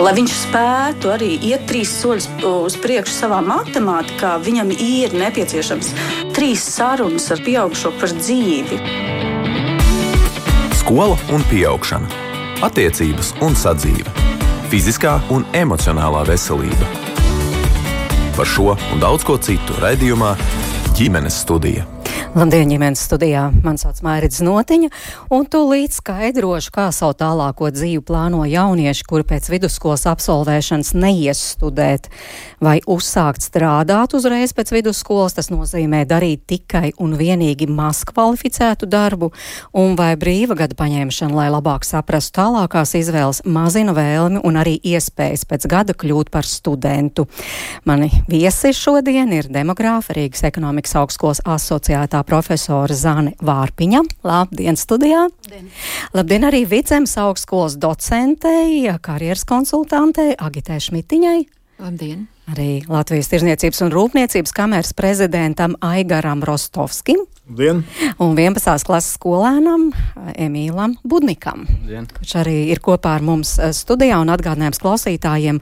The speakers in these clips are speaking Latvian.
Lai viņš spētu arī iet 3 soļus uz priekšu savā matemātikā, viņam ir nepieciešams 3 sarunas ar pieaugušo par dzīvi. Skola un pieaugšana, attiecības un sadzīve, fiziskā un emocionālā veselība. Par šo un daudz ko citu raidījumā Ģimenes studija. Labdien, ģimenes studijā. Man sauc Mairits Notiņa, un tūlīt skaidrošu, kā savu tālāko dzīvi plāno jaunieši, kuri pēc vidusskolas absolvēšanas neies studēt. Vai uzsākt strādāt uzreiz pēc vidusskolas, tas nozīmē darīt tikai un vienīgi maz kvalificētu darbu, un vai brīva gada paņemšana, lai labāk saprastu tālākās izvēles, mazina vēlmi un arī iespējas pēc gada kļūt par studentu. Mani viesi šodien ir demogrāfa Rīgas ekonomikas augstskolas asociētā profesora Zane Vārpiņa. Labdien studijā! Labdien! Labdien arī Vidzemes augstskolas docentei, karjeras konsultantei Agitei Šmitiņai. Labdien! Arī Latvijas Tirzniecības un Rūpniecības kameras prezidentam Aigaram Rostovskim. Labdien! Un 11. klases skolēnam Emīlam Budnikam, kurš arī ir kopā ar mums studijā, un atgādinājums klausītājiem,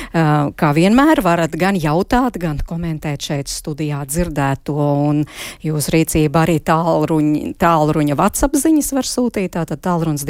kā vienmēr varat gan jautāt, gan komentēt šeit studijā dzirdēto, un jūs rīcība arī tālruņa WhatsApp ziņas var sūtīt, tātad tālrunis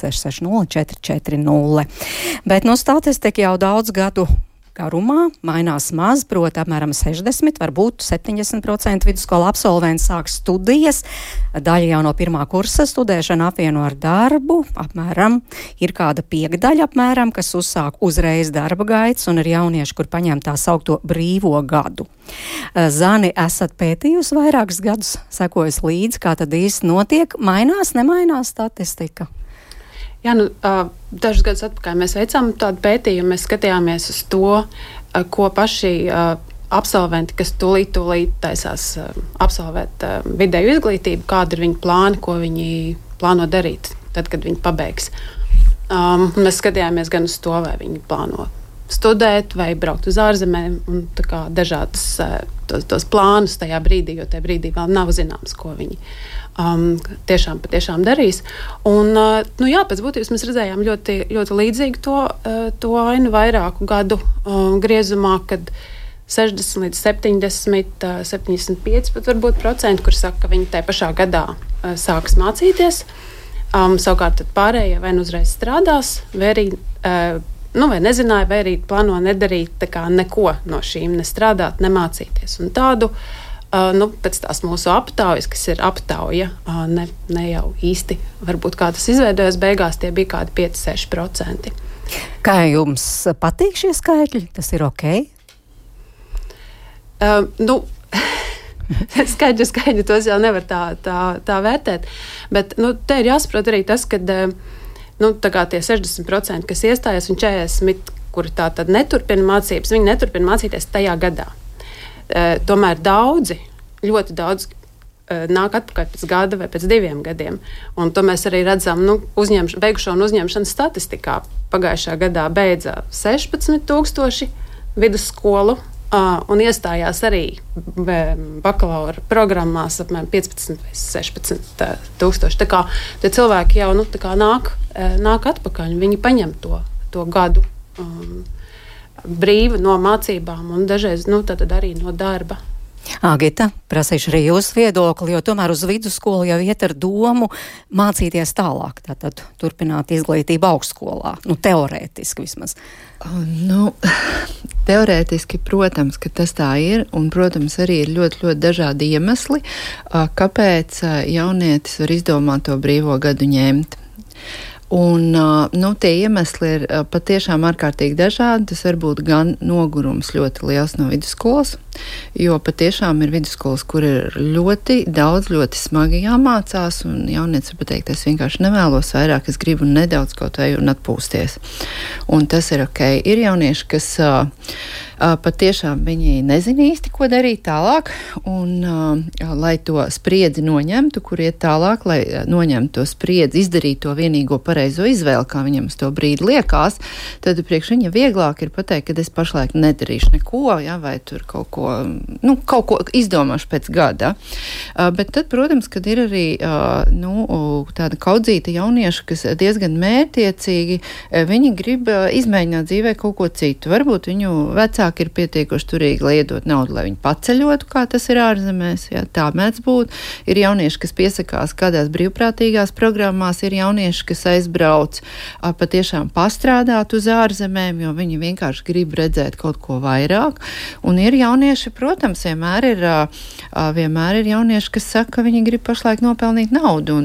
256 440. Bet statistika jau daudz gadu garumā mainās maz, proti apmēram 60, varbūt 70% vidusskola absolventi sāk studijas. Daļa jau no 1. kursa studēšana apvieno ar darbu, apmēram ir kāda 5 apmēram, kas uzsāk uzreiz darba gaitas, un ir jaunieši, kur paņem tā saukto brīvo gadu. Zani, esat pētījusi vairākus gadus, sekojas līdzi, kā tad īsti notiek, mainās, nemainās statistika? Jā, dažus gadus atpakaļ mēs veicām tādu pētījumu, mēs skatījāmies uz to, ko paši absolventi, kas tūlīt taisās absolvēt vidēju izglītību, kāda ir viņu plāni, ko viņi plāno darīt, tad, kad viņi pabeigs. Mēs skatījāmies gan uz to, vai viņi plāno studēt vai braukt uz ārzemēm, un tā kā dažādas tos plānus tajā brīdī, jo tajā brīdī vēl nav zināms, ko viņi patiešām darīs. Un, pēc būtības mēs redzējām ļoti, ļoti līdzīgu to ainu vairāku gadu griezumā, kad 60 līdz 70, 75 pat varbūt procenti, kur saka, ka viņi tajā pašā gadā sāks mācīties. Savukārt tad pārējie vai nu uzreiz strādās, vai arī vai nezināja, vai arī plāno nedarīt neko no šīm, nestrādāt, nemācīties. Un tādu pēc tās mūsu aptaujas, kas ir aptauja, ne jau īsti, varbūt kā tas izveidojas beigās, tie bija kādi 5-6%. Kā jums patīk šie skaitļi? Tas ir ok? Skaidri tos jau nevar tā vērtēt, bet te ir jāsaprot arī tas, ka tā kā tie 60%, kas iestājas, un 40%, kuri tā tad neturpina mācības, viņi neturpina mācīties tajā gadā. Tomēr ļoti daudz nāk atpakaļ pēc gada vai pēc 2 gadiem. Un to mēs arī redzam beigušo un uzņemšanas statistikā. Pagājušā gadā beidza 16,000 vidusskolu un iestājās arī bakalaura programmās apmēram 15 vai 16,000. Tā kā tie cilvēki jau nāk atpakaļ, un viņi paņem to gadu brīvi no mācībām un dažreiz tad arī no darba. Agita, prasīšu arī jūsu viedokli, jo tomēr uz vidusskolu jau iet ar domu mācīties tālāk, tātad turpināt izglītību augstskolā, teorētiski vismaz. Teorētiski, protams, ka tas tā ir, un, protams, arī ir ļoti, ļoti dažādi iemesli, kāpēc jaunietis var izdomāt to brīvo gadu ņemt. Un tie iemesli ir patiešām ārkārtīgi dažādi. Tas var būt gan nogurums ļoti liels no vidusskolas, jo patiešām ir vidusskolas, kur ir ļoti daudz, ļoti smagi jāmācās, un jaunietis var pateikt, es vienkārši nevēlos vairāk, es gribu nedaudz kaut vai un atpūsties. Un tas ir ok. Ir jaunieši, kas patiešām viņi nezina īsti, ko darīt tālāk, un lai to spriedzi noņemtu, kur iet tālāk, lai noņemtu to spriedzi, izdarīt to vienīgo pareizo izvēli, kā viņam uz to brīdi liekas, tad priekš viņa vieglāk ir pateikt, ka es pašlaik nedarīšu neko, vai tur kaut ko kaut ko izdomāšu pēc gada. Bet tad, protams, kad ir arī tāda kaudzīta jaunieša, kas diezgan mērķiecīgi, viņi grib izmēģināt dzīvē kaut ko citu. Varbūt viņu vecāki ir pietiekuši turīgi, lai iedot naudu, lai viņi paceļotu, kā tas ir ārzemēs. Jā, tā mēdz būt. Ir jaunieši, kas piesakās kādās brīvprātīgās programmās, ir jaunieši, kas aizbrauc patiešām pastrādāt uz ārzemēm, jo viņi vienkārši grib redzēt kaut ko vairāk. Un ir jaunieši, protams, vienmēr ir jaunieši, kas saka, ka viņi grib pašlaik nopelnīt naudu,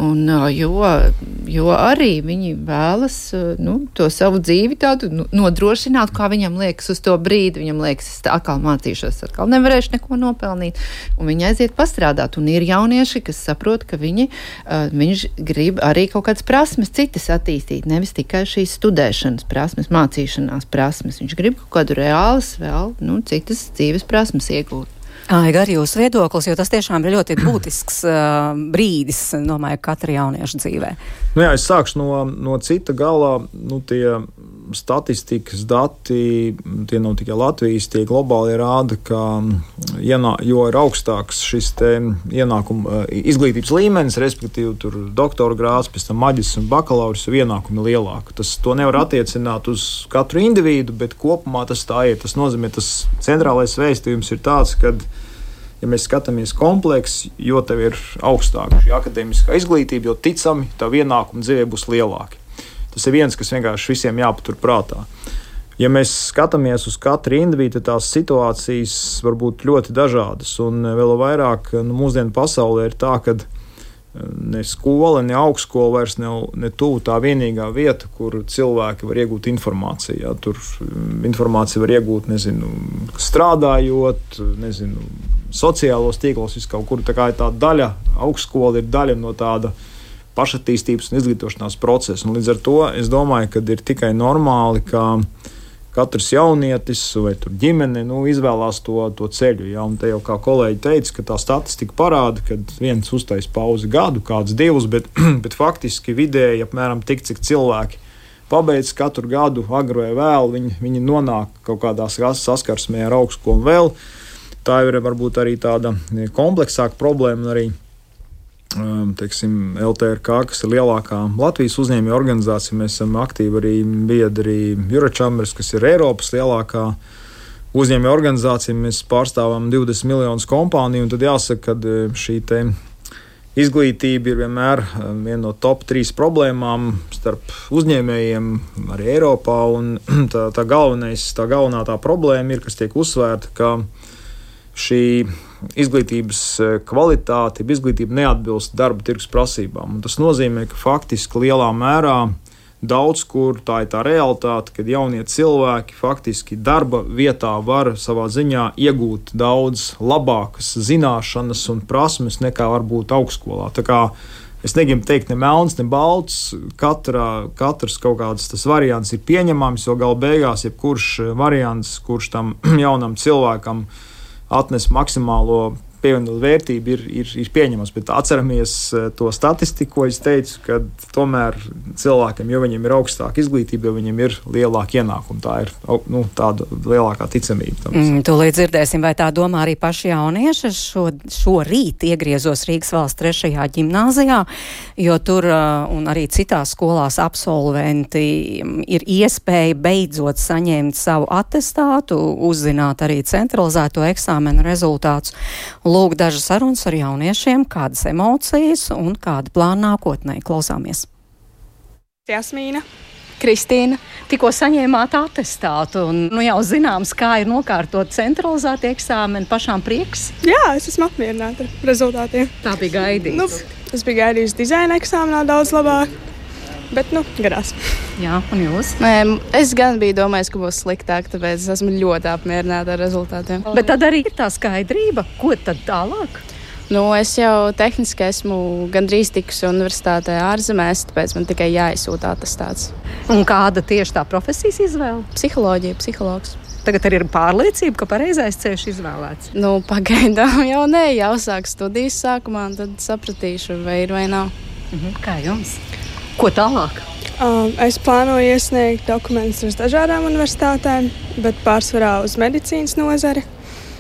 jo arī viņi vēlas to savu dzīvi tādu nodrošināt, kā viņam liekas uz to brīdi. Viņam liekas, es atkal mācīšos, atkal nevarēšu neko nopelnīt. Un viņi aiziet pastrādāt. Un ir jaunieši, kas saprot, ka viņš grib arī kaut kādas prasmes citas attīstīt, nevis tikai šīs studēšanas prasmes, mācīšanās prasmes. Viņš grib kaut kādu reālas vēl, citas dzīves prasmes iegūt. Aigar, jūsu viedoklis, jo tas tiešām ir ļoti būtisks brīdis, domāju, katra jaunieša dzīvē. Jā, es sākšu no cita galā. Tie statistikas dati, tie nav tikai Latvijas, tie globāli rāda, ka jo ir augstāks šis ienākuma izglītības līmenis, respektīvi tur doktora grāds, pēc tam maģis un bakalaurs, ienākumi lielāki. To nevar attiecināt uz katru individu, bet kopumā tas tā ir. Tas nozīmē, tas centrālais vēstījums ir tāds, ka ja mēs skatāmies komplekss, jo tev ir augstāka šī akadēmiskā izglītība, jo ticami tavu ienākumu dzīvē būs lielāki. Tas ir viens, kas vienkārši visiem jāpatur prātā. Ja mēs skatāmies uz katru individu, tad tās situācijas var būt ļoti dažādas. Un vēl vairāk mūsdienu pasaulē ir tā, ka ne skola, ne augstskola vairs ne tuvu tā vienīgā vieta, kur cilvēki var iegūt informāciju. Jā. Tur informāciju var iegūt, strādājot, sociālos tīklos, kaut kur. Tā kā ir tā daļa, augstskola ir daļa no tāda pašattīstības un izglītošanās procesa. Un līdz ar to es domāju, ka ir tikai normāli, ka katrs jaunietis vai ģimene izvēlās to ceļu. Ja? Un te jau kā kolēģi teica, ka tā statistika parāda, ka viens uztais pauzi gadu, kāds divus, bet faktiski vidēji apmēram tik, cik cilvēki pabeidz katru gadu, agru vai vēlu, viņi nonāk kaut kādā saskarsmē ar augstskolu un vēl. Tā ir varbūt arī tāda kompleksāka problēma arī. LTRK, kas ir lielākā Latvijas uzņēmēju organizācija, mēs esam aktīvi arī biedri Eurochambers, kas ir Eiropas lielākā uzņēmēju organizācija. Mēs pārstāvam 20 miljonus kompāniju, un tad jāsaka, ka šī izglītība ir vienmēr viena no top 3 problēmām starp uzņēmējiem arī Eiropā, un tā galvenā problēma ir, kas tiek uzsvērta, ka šī izglītības kvalitāte, izglītība neatbilst darba tirgus prasībām. Un tas nozīmē, ka faktiski lielā mērā daudz kur tā ir tā realitāte, kad jaunie cilvēki faktiski darba vietā var savā ziņā iegūt daudz labākas zināšanas un prasmes nekā varbūt augstskolā. Tā kā es negribu teikt ne melns, ne balts, katrs kaut kāds tas variants ir pieņemams, jo gala beigās jebkurš variants, kurš tam jaunam cilvēkam atnes maksimālo pievienoto vērtību, ir pieņemams. Bet atceramies to statistiku, ko es teicu, ka tomēr cilvēkiem, jo viņiem ir augstāka izglītība, jo viņiem ir lielāka ienākuma. Tā ir tāda lielākā ticamība. Tūlīt dzirdēsim, vai tā domā arī paši jaunieši. Šorīt iegriezos Rīgas valsts 3. ģimnāzijā, jo tur un arī citās skolās absolventi ir iespēja beidzot saņemt savu atestātu, uzzināt arī centralizēto eksāmenu rezultātus. Lūk, dažas sarunas ar jauniešiem, kādas emocijas un kāda plāna nākotnē. Klausāmies. Jasmīna. Kristīna. Tikko saņēmāt atestātu un jau zināms, kā ir nokārtot centralizēti eksāmeni, pašām prieks? Jā, es esmu apmierināta ar rezultātiem. Tā bija gaidīts. Es biju gaidījusi dizaina eksāmenā daudz labāk, bet garās. Jā, un jūs? Es gan biju domājis, ka būs sliktāk, tāpēc es esmu ļoti apmierināta ar rezultātiem. Bet tad arī ir tā skaidrība, ko tad tālāk? Es jau tehniski esmu gandrīz tikusi universitātē ārzemēs, tāpēc man tikai jāizsūta atestāts. Un kāda tieši tā profesijas izvēle? Psiholoģija, psihologs. Tagad arī ir pārliecība, ka pareizais ceļš izvēlēts? Pagaidām jau nē, jāuzsāk studijas sākumā, un tad sapratīšu, vai ir vai nav. Kā jums? Ko tālāk? Es plānoju iesniegt dokumentus uz dažādām universitātēm, bet pārsvarā uz medicīnas nozari.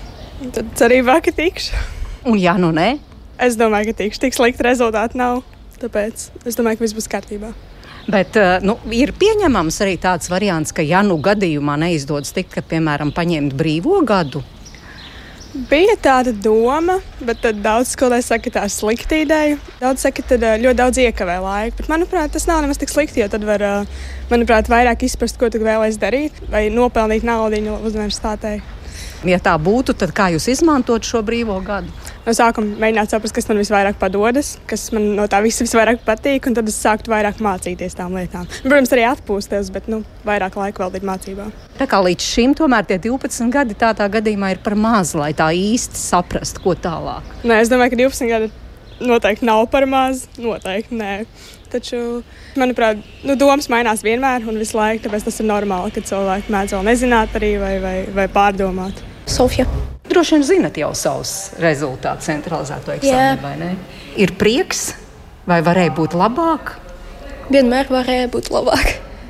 Tad cerībā, ka tikšu. Un ja nu ne? Es domāju, ka tikšu. Tik slikti rezultāti nav. Tāpēc es domāju, ka viss būs kārtībā. Bet ir pieņemams arī tāds variants, ka ja nu gadījumā neizdodas tikt, ka, piemēram, paņemt brīvo gadu? Bija tāda doma, bet tad daudz skolotāji saka, ka tā ir slikta ideja. Daudz saka, ka tad ļoti daudz iekavē laiku. Bet, manuprāt, tas nav nemaz tik slikti, jo tad var, manuprāt, vairāk izprast, ko tu vēlēsi darīt vai nopelnīt naudu uz universitātei. Ja tā būtu, tad kā jūs izmantot šo brīvo gadu? No sākuma mēģināt saprast, kas man visvairāk padodas, kas man no tā visa visvairāk patīk, un tad es sāktu vairāk mācīties tām lietām. Protams, arī atpūsties, bet vairāk laika veltīt mācībām. Tā kā līdz šim tomēr tie 12 gadi tādā gadījumā ir par maz, lai tā īsti saprastu, ko tālāk. Nē, es domāju, ka 12 gadi noteikti nav par maz. Noteikti nē. Taču, manuprāt, domas mainās vienmēr un visu laiku, tāpēc tas ir normāli, ka cilvēki mēdz vēl nezināt arī vai pārdomāt. Sofija. Droši vien zinat jau savus rezultātus centralizēto eksāmenu, vai ne? Ir prieks, vai varēja būt labāk? Vienmēr varēja būt labāk.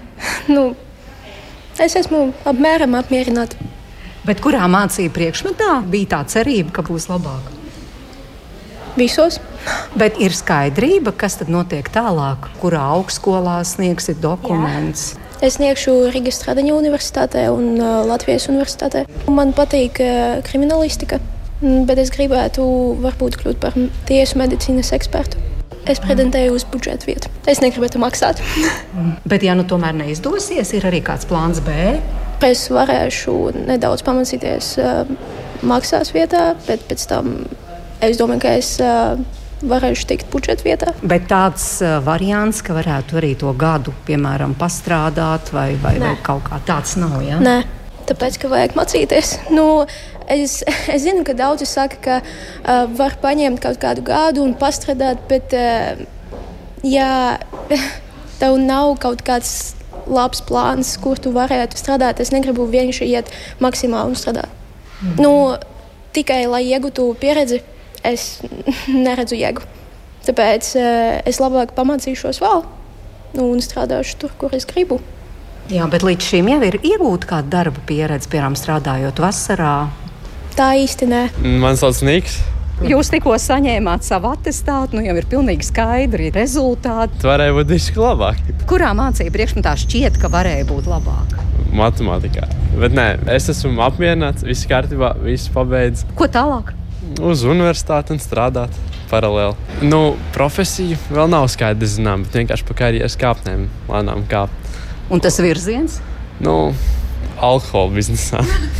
Es esmu apmēram apmierināta. Bet kurā mācību priekšmetā bija tā cerība, ka būs labāk? Visos. Bet ir skaidrība, kas tad notiek tālāk, kurā augstskolā sniegsit dokumentus? Es sniegšu Rīgas Stradiņu universitātē un Latvijas universitātē. Man patīk kriminālistika, bet es gribētu varbūt kļūt par tiesu medicīnas ekspertu. Es pretendēju uz budžeta vietu. Es negribētu maksāt. Bet ja tomēr neizdosies, ir arī kāds plāns B? Es varēšu nedaudz pamācīties maksās vietā, bet pēc tam es domāju, ka es varēšu tikt budžeta vietā. Bet tāds variants, ka varētu arī to gadu, piemēram, pastrādāt vai kaut kā tāds nav, ja? Nē, tāpēc, ka vajag mācīties. Es zinu, ka daudzi saka, ka var paņemt kaut kādu gadu un pastrādāt, bet ja tev nav kaut kāds labs plāns, kur tu varētu strādāt, es negribu vienkārši iet maksimāli un strādāt. Tikai lai iegūtu pieredzi, es neredzu jēgu. Tāpēc es labāk pamācīšos vēl un strādāšu tur, kur es gribu. Jā, bet līdz šim jau ir iegūta kāda darba pieredze, piemēram, strādājot vasarā? Tā īsti nē. Man sauc Niks. Jūs tikko saņēmāt savu atestātu, jau ir pilnīgi skaidri rezultāti. Varēja būt visu labāk. Kurā mācību priekšmetā šķiet, ka varēja būt labāk? Matemātikā. Bet nē, es esmu apmierināts, viss kārtībā, viss pabeidz. Ko tālāk? Uz universitāti un strādāt paralēli. Profesija vēl nav skaidri zinām, bet vienkārši pa karjeras kāpnēm lēnām kāpt. Un tas virziens? Alkohola biznesā.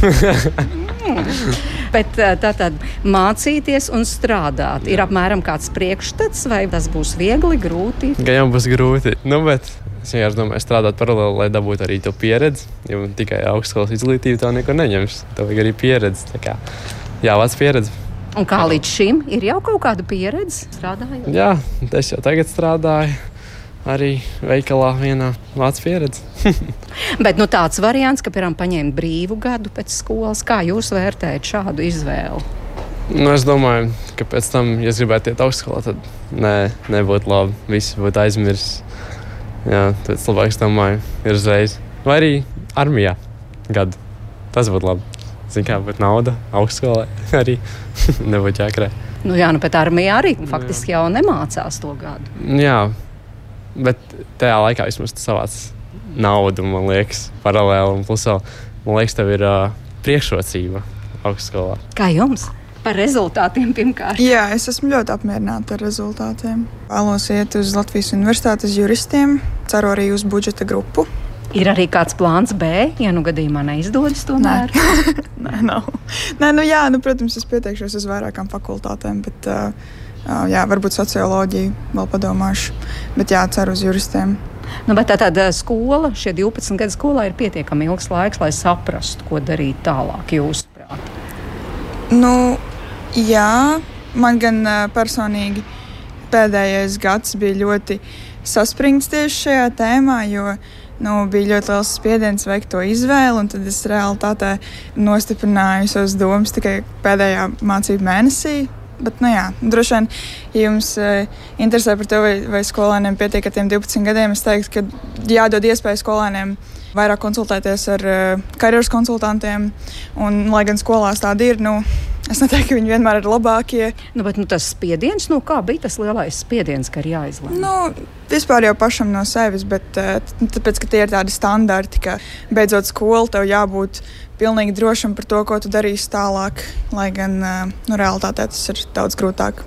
Bet tātad mācīties un strādāt ir apmēram kāds priekšstats, vai tas būs viegli, grūti? Gan jau būs grūti, bet es vienkārši domāju strādāt paralēli, lai dabūtu arī to pieredzi, jo tikai augstskolas izglītība tev neko neņems. Tev vajag arī pieredzi, tā kā jāvāc pieredzi. Un kā līdz šim ir jau kaut kāda pieredze strādājot? Jā, es jau tagad strādāju. Arī veikalā vienā vācu pieredzi. Bet tāds variants, ka piemēram paņemt brīvu gadu pēc skolas, kā jūs vērtējat šādu izvēli? Es domāju, ka pēc tam, ja es gribētu iet augstskolā, tad nebūtu labi. Visi būtu aizmirsis. Jā, tad labāk es domāju, ir uzreiz. Vai arī armijā gadu. Tas būtu labi. Zin kā, bet nauda augstskolā arī nebūtu jākrē. Bet armijā arī faktiski jau nemācās to gadu. Jā. Bet tajā laikā vismaz tu savāc naudu, man liekas, paralēli. Un plus vēl, man liekas, tev ir priekšrocība augstskolā. Kā jums? Par rezultātiem pirmkārt? Jā, es esmu ļoti apmierināta ar rezultātiem. Vēlos iet uz Latvijas universitātes juristiem, ceru arī uz budžeta grupu. Ir arī kāds plāns B, ja gadījumā neizdodas tomēr? Nē, nav. Protams, es pieteikšos uz vairākām fakultātēm, bet varbūt socioloģiju vēl padomāšu. Bet ceru uz juristiem. Bet tā skola, šie 12 gadu skolā ir pietiekami ilgs laiks, lai saprastu, ko darīt tālāk jūsuprāt. Man gan personīgi pēdējais gads bija ļoti saspringts tieši šajā tēmā, jo bija ļoti liels spiediens veikt to izvēli, un tad es realitātē nostiprināju savas domas tikai pēdējā mācību mēnesī. Bet, droši vien, ja jums interesē par to, vai skolēniem pietiek ar tiem 12 gadiem, es teiktu, ka jādod iespēju skolēniem vairāk konsultēties ar karjeras konsultantiem, un, lai gan skolās tādi ir, Es neteiktu, ka viņi vienmēr ir labākie. Bet tas spiediens, kā bija tas lielais spiediens, ka ir jāizlemj? Vispār jau pašam no sevis, bet tāpēc, ka tie ir tādi standarti, ka beidzot skolu tev jābūt pilnīgi drošam par to, ko tu darīsi tālāk, lai gan realitātē tas ir daudz grūtāk.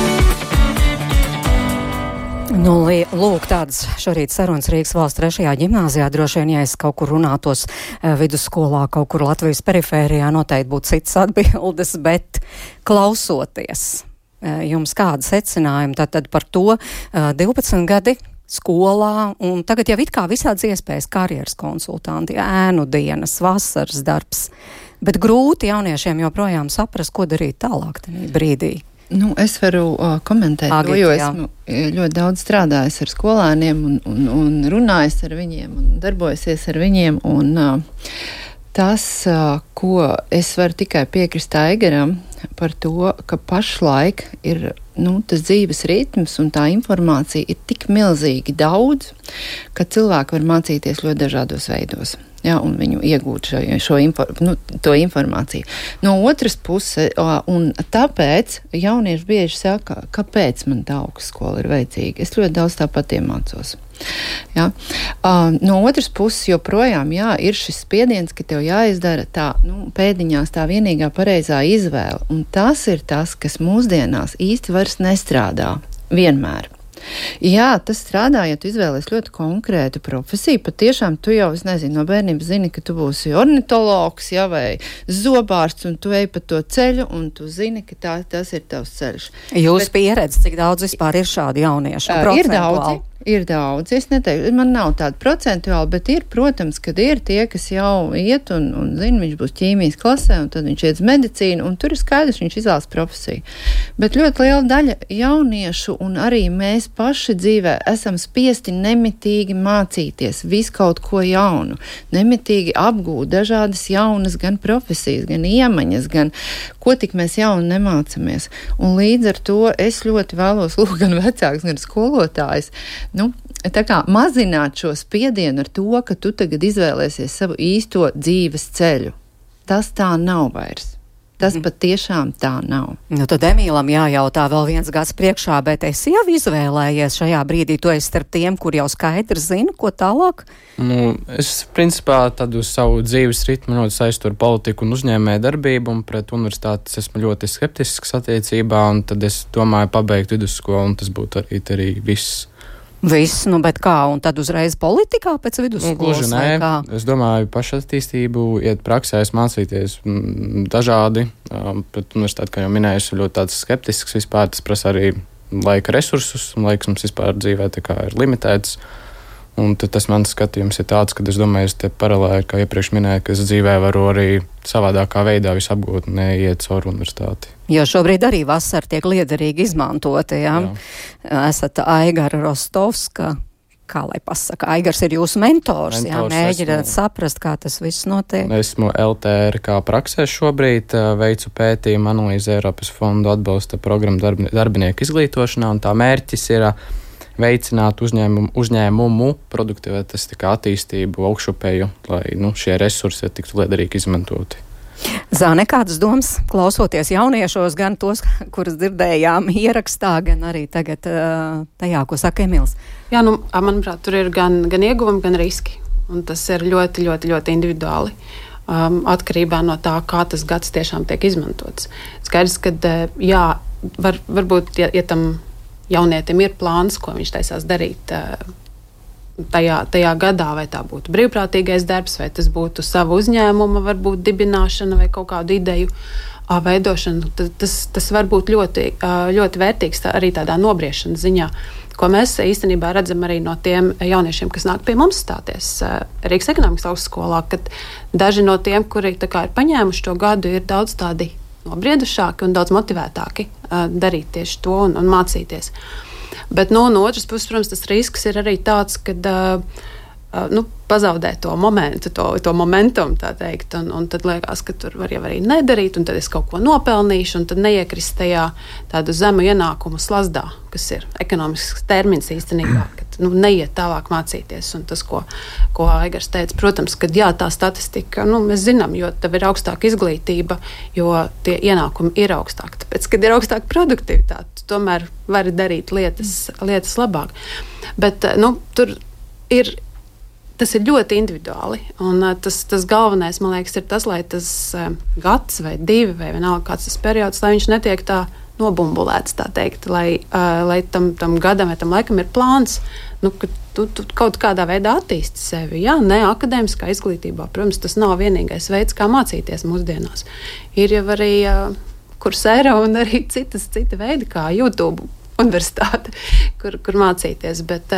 Lūk, tādas šorīt sarunas Rīgas valsts 3. ģimnāzijā. Droši vien, ja es kaut kur runātos vidusskolā, kaut kur Latvijas perifērijā, noteikti būtu citas atbildes, bet klausoties, jums kāda secinājuma tad par to 12 gadi skolā, un tagad jau it kā visādas iespējas karjeras konsultanti, ēnu dienas, vasaras darbs, bet grūti jauniešiem joprojām saprast, ko darīt tālāk tajā brīdī. Es varu komentēt to, jo esmu ļoti daudz strādājis ar skolēniem un runājis ar viņiem un darbojusies ar viņiem. Un tas, ko es varu tikai piekrist Aigaram par to, ka pašlaik ir tas dzīves ritms un tā informācija ir tik milzīgi daudz, ka cilvēki var mācīties ļoti dažādos veidos. Ja, un viņu iegūt to informāciju. No otras puses, un tāpēc jaunieši bieži saka, kāpēc man tā augstskola ir vajadzīga. Es ļoti daudz tāpat iemācos. Ja. No otras puses, joprojām ir šis spiediens, ka tev jāizdara tā, pēdiņās tā vienīgā pareizā izvēle. Un tas ir tas, kas mūsdienās īsti vairs nestrādā vienmēr. Jā, tas strādā, ja tu izvēlies ļoti konkrētu profesiju. Patiešām tu jau, no bērnības zini, ka tu būsi ornitologs, vai zobārsts, un tu ej pa to ceļu, un tu zini, ka tas ir tavs ceļš. Jūs pieredzi, cik daudz vispār ir šādi jaunieši? Ir daudz. Es neteiktu, man nav tāda procentuāli, bet ir, protams, kad ir tie, kas jau iet un zina, viņš būs ķīmijas klasē, un tad viņš iet uz medicīnu, un tur ir skaidrs, viņš izvēlas profesiju. Bet ļoti liela daļa jauniešu, un arī mēs paši dzīvē esam spiesti nemitīgi mācīties visu kaut ko jaunu, nemitīgi apgūt dažādas jaunas gan profesijas, gan iemaņas, gan ko tik mēs jaunu nemācamies. Un līdz ar to es ļoti vēlos lūgt gan vecāks, gan skolotājs, tā kā mazināt šo spiedienu ar to, ka tu tagad izvēlēsies savu īsto dzīves ceļu. Tas tā nav vairs. Tas pat tiešām tā nav. Tad Emīlam jājautā vēl 1 gads priekšā, bet es jau izvēlējies šajā brīdī, tu esi starp tiem, kur jau skaidri zina, ko tālāk? Es principā tādu savu dzīves ritmu ļoti saistu ar politiku un uzņēmēju darbību, un pret universitātes esmu ļoti skeptisks attiecībā, un tad es domāju pabeigt vidusskolu, un tas būtu arī viss. Viss, bet kā? Un tad uzreiz politikā pēc vidusskolas? Gluži nē. Es domāju pašattīstību, iet praksēs, mācīties dažādi. Pret universitāti, kā jau minēju, esmu ļoti tāds skeptisks vispār. Tas prasa arī laika resursus, un laiks mums vispār dzīvē tā kā ir limitēts. Un tas mans skatījums ir tāds, ka es domāju, es te paralēli, kā iepriekš minēju, ka es dzīvē varu arī savādākā veidā visu apgūt un neiet caur universitāti. Jo šobrīd arī vasara tiek liederīgi izmantota, jā? Esat Aigara Rostovska, kā lai pasaka, Aigars ir jūsu mentors, jā? Mēģināt saprast, kā tas viss notiek. Esmu LTR kā praksē šobrīd, veicu pētījumu analīzi Eiropas fondu atbalsta programmu darbinieku izglītošanā, un tā mērķis ir veicināt uzņēmumu produktivitātes attīstību, augšupeju, lai šie resursi tiktu liederīgi izmantoti. Zāne, kādas domas klausoties jauniešos, gan tos, kurus dzirdējām ierakstā, gan arī tagad tajā, ko saka Emīls? Jā, manuprāt, tur ir gan ieguvumi, gan riski. Un tas ir ļoti, ļoti, ļoti individuāli. Atkarībā no tā, kā tas gads tiešām tiek izmantots. Skaidrs, ka varbūt, ja tam jaunietim ir plāns, ko viņš taisās darīt tajā gadā, vai tā būtu brīvprātīgais darbs, vai tas būtu sava uzņēmuma, varbūt dibināšana vai kaut kādu ideju veidošana, tas var būt ļoti, ļoti vērtīgs arī tādā nobriešanas ziņā, ko mēs īstenībā redzam arī no tiem jauniešiem, kas nāk pie mums stāties Rīgas ekonomikas augstskolā, kad daži no tiem, kuri ir paņēmuši to gadu, ir daudz tādi nobriedušāki un daudz motivētāki darīt tieši to un mācīties. Bet no otras puses, protams, tas risks ir arī tāds, ka pazaudē to momentu, to momentumu, tā teikt, un tad liekas, ka tur var jau arī nedarīt, un tad es kaut ko nopelnīšu, un tad neiekrist tajā tādu zemu ienākumu slazdā, kas ir ekonomisks termins īstenībā, kad neiet tālāk mācīties. Un tas, ko Aigars teica, protams, ka jā, tā statistika, mēs zinām, jo tev ir augstāka izglītība, jo tie ienākumi ir augstāki. Tāpēc, kad ir augstāka produktivitāte, tu tomēr vari darīt lietas labāk. Bet, tas ir ļoti individuāli, un tas galvenais, man liekas, ir tas, lai tas gads vai 2 vai vienalga kāds tas periods, lai viņš netiek tā nobumbulēts, tā teikt, lai tam gadam vai tam laikam ir plāns, ka tu kaut kādā veidā attīsti sevi. Jā, ne akadēmiskā izglītībā, protams, tas nav vienīgais veids, kā mācīties mūsdienās. Ir jau arī Coursera un arī cita veidi, kā YouTube universitāte, kur mācīties, bet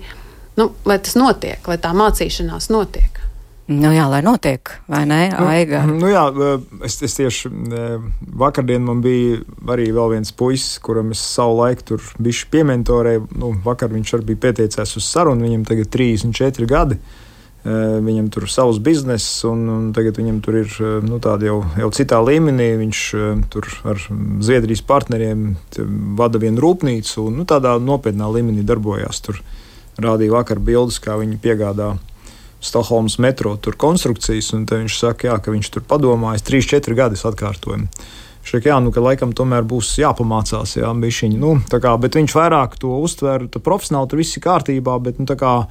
lai tas notiek, lai tā mācīšanās notiek. Jā, lai notiek, vai ne, Aiga? Es tieši vakardien man bija arī vēl viens puisis, kuram es savu laiku tur bišķi piementorēju. Vakar viņš arī bija pieteicies uz sarunu, viņam tagad 34 gadi. Viņam tur savs bizness, un tagad viņam tur ir tāda jau citā līmenī. Viņš tur ar Zviedrijas partneriem vada vienu rūpnīcu, un tādā nopietnā līmenī darbojās. Tur rādīja vakar bildes, kā viņi piegādā Stokholmas metro tur konstrukcijas, un te viņš saka, ka viņš tur padomājas 3-4 gadus atkārtojumu. Viņš saka, ka laikam tomēr būs jāpamācās, bišķiņi. Bet viņš vairāk to uztver, profesionāli tur viss ir kārtībā, bet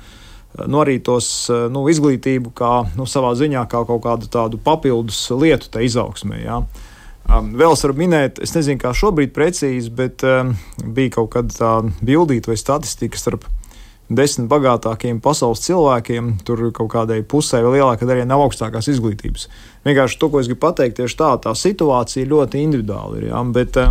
arī tos izglītību kā savā ziņā kā kaut kādu tādu papildus lietu tā izaugsmē, Vēl es varu minēt, es nezinu, kā šobrīd precīzi, bet bija kaut kāda tā bildīta vai statistika starp 10 bagātākajiem pasaules cilvēkiem, tur kaut kādai pusē vai lielākā daļai nav augstākās izglītības. Vienkārši to, ko es gribu pateikt, tieši tā situācija ļoti individuāli ir,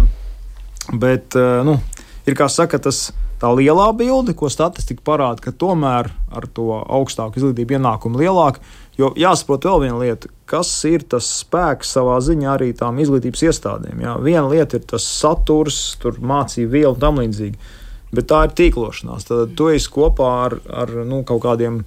bet ir, kā saka, tā lielā bilde, ko statistika parāda, ka tomēr ar to augstāku izglītību ienākumu lielāku, jo jāsaprot vēl viena lieta, kas ir tas spēks savā ziņā arī tām izglītības iestādēm. Viena lieta ir tas saturs, tur mācību viela un tam līdzīgi. Bet tā ir tīklošanās. Tad tu esi kopā ar kaut kādiem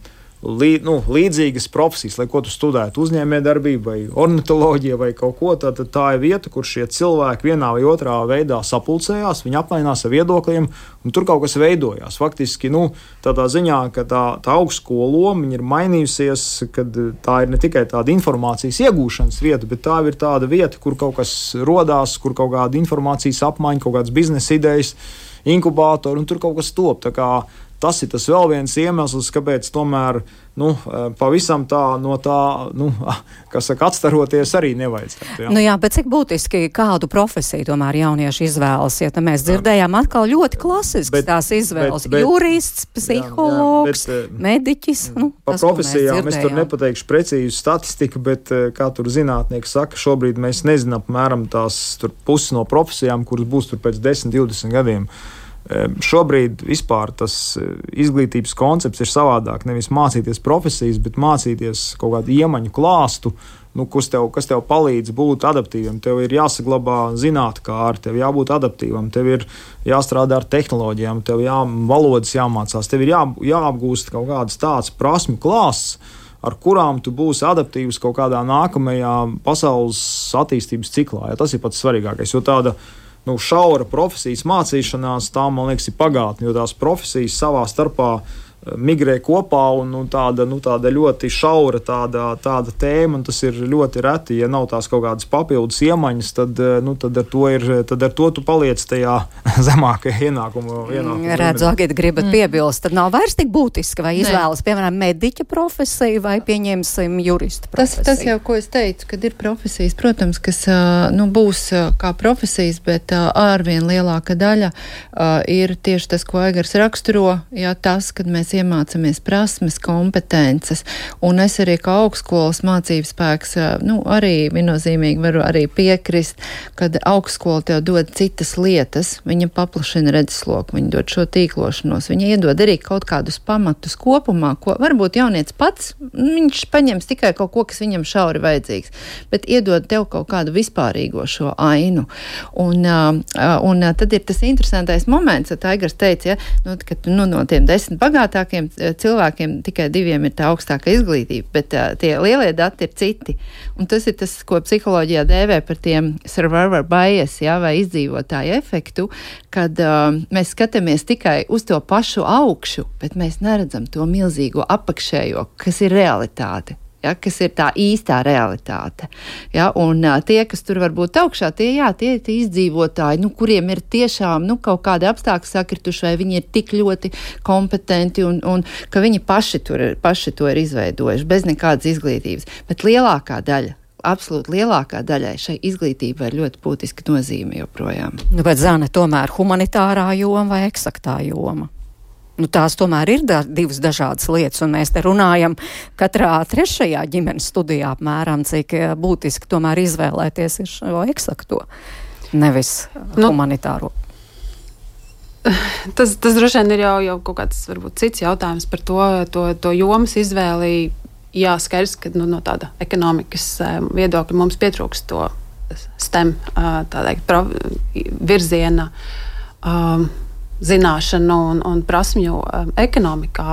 līdzīgas profesijas, lai ko tu studētu, uzņēmējdarbību vai ornitoloģiju vai kaut ko. Tad tā ir vieta, kur šie cilvēki vienā vai otrā veidā sapulcējās, viņi apmainās ar viedokļiem, un tur kaut kas veidojās. Faktiski, tādā ziņā, ka tā augstskola loma ir mainījusies, kad tā ir ne tikai tāda informācijas iegūšanas vieta, bet tā ir tāda vieta, kur kaut kas rodās, kur kaut kāda informācijas apmaiņa, kaut kādas biznesa idejas, inkubātori, un tur kaut kas top. Tas ir tas vēl viens iemesls, kāpēc tomēr pavisam tā no tā, kas saka, atstaroties arī nevajadzētu. Bet cik būtiski kādu profesiju tomēr jaunieši izvēlas, ja mēs dzirdējām atkal ļoti klasisks tās izvēles. Jurists, psihologs, mediķis. Par profesijām es tur nepateikšu precīzu statistiku, bet kā tur zinātnieki saka, šobrīd mēs nezinām apmēram tās puses no profesijām, kuras būs tur pēc 10-20 gadiem. Šobrīd vispār tas izglītības koncepts ir savādāk. Nevis mācīties profesijas, bet mācīties kaut kādu iemaņu klāstu, kas tev palīdz būt adaptīvam. Tev ir jāsaglabā zinātkāri, tev jābūt adaptīvam, tev ir jāstrādā ar tehnoloģijām, tev valodas jāmācās, tev ir jāapgūst kaut kādas tādas prasmju klāsts, ar kurām tu būsi adaptīvs kaut kādā nākamajā pasaules attīstības ciklā. Tas ir pats svarīgākais, jo tāda šaura profesijas mācīšanās, tā, man liekas, ir pagātne, jo tās profesijas savā starpā migrē kopā, un tāda ļoti šaura tāda tēma, un tas ir ļoti reti. Ja nav tās kaut kādas papildus iemaņas, tad ar to tu paliec tajā zemākajā ienākumu. Redzu, Agita, gribat piebilst, tad nav vairs tik būtiski, vai izvēlas, piemēram, mediķa profesiju, vai pieņemsim jurista profesiju. Tas jau, ko es teicu, kad ir profesijas, protams, kas būs kā profesijas, bet ārvien lielāka daļa ir tieši tas, ko Aigars raksturo, tas, kad mēs iemācāmies prasmes, kompetences, un es arī kā augstskolas mācības spēks, arī viennozīmīgi varu arī piekrist, kad augstskola tev dod citas lietas, viņa paplašina redzesloku, viņa dod šo tīklošanos, viņa iedod arī kaut kādus pamatus kopumā, ko varbūt jaunietis pats, viņš paņems tikai kaut ko, kas viņam šauri vajadzīgs, bet iedod tev kaut kādu vispārīgo šo ainu. Un tad ir tas interesantais moments, kad Aigars teica, ka no tiem 10 bagātākiem augstākiem cilvēkiem tikai 2 ir tā augstākā izglītība, bet tie lielie dati ir citi. Un tas ir tas, ko psiholoģijā dēvē par tiem survivor bias, vai izdzīvotāju efektu, kad mēs skatāmies tikai uz to pašu augšu, bet mēs neredzam to milzīgo apakšējo, kas ir realitāte. Kas ir tā īstā realitāte. Un tie, kas tur var būt augšā, tie izdzīvotāji, kuriem ir tiešām kaut kādi apstākļi sakrituši, vai viņi ir tik ļoti kompetenti un ka viņi paši to ir izveidojuši bez nekādas izglītības. Bet lielākā daļa, absolūti lielākā daļai šai izglītībai ir ļoti būtiska nozīme joprojām. Bet Zane, tomēr humanitārā joma vai eksaktā joma? Tās tomēr ir divas dažādas lietas, un mēs te runājam katrā 3. ģimenes studijā apmēram, cik būtiski tomēr izvēlēties ir šo eksakto, nevis humanitāro. Tas droši vien ir jau kaut kāds varbūt cits jautājums par to jomas izvēli. Jā, skaidrs, ka no tāda ekonomikas viedokļa mums pietrūkst to STEM virziena zināšanu un prasmju ekonomikā,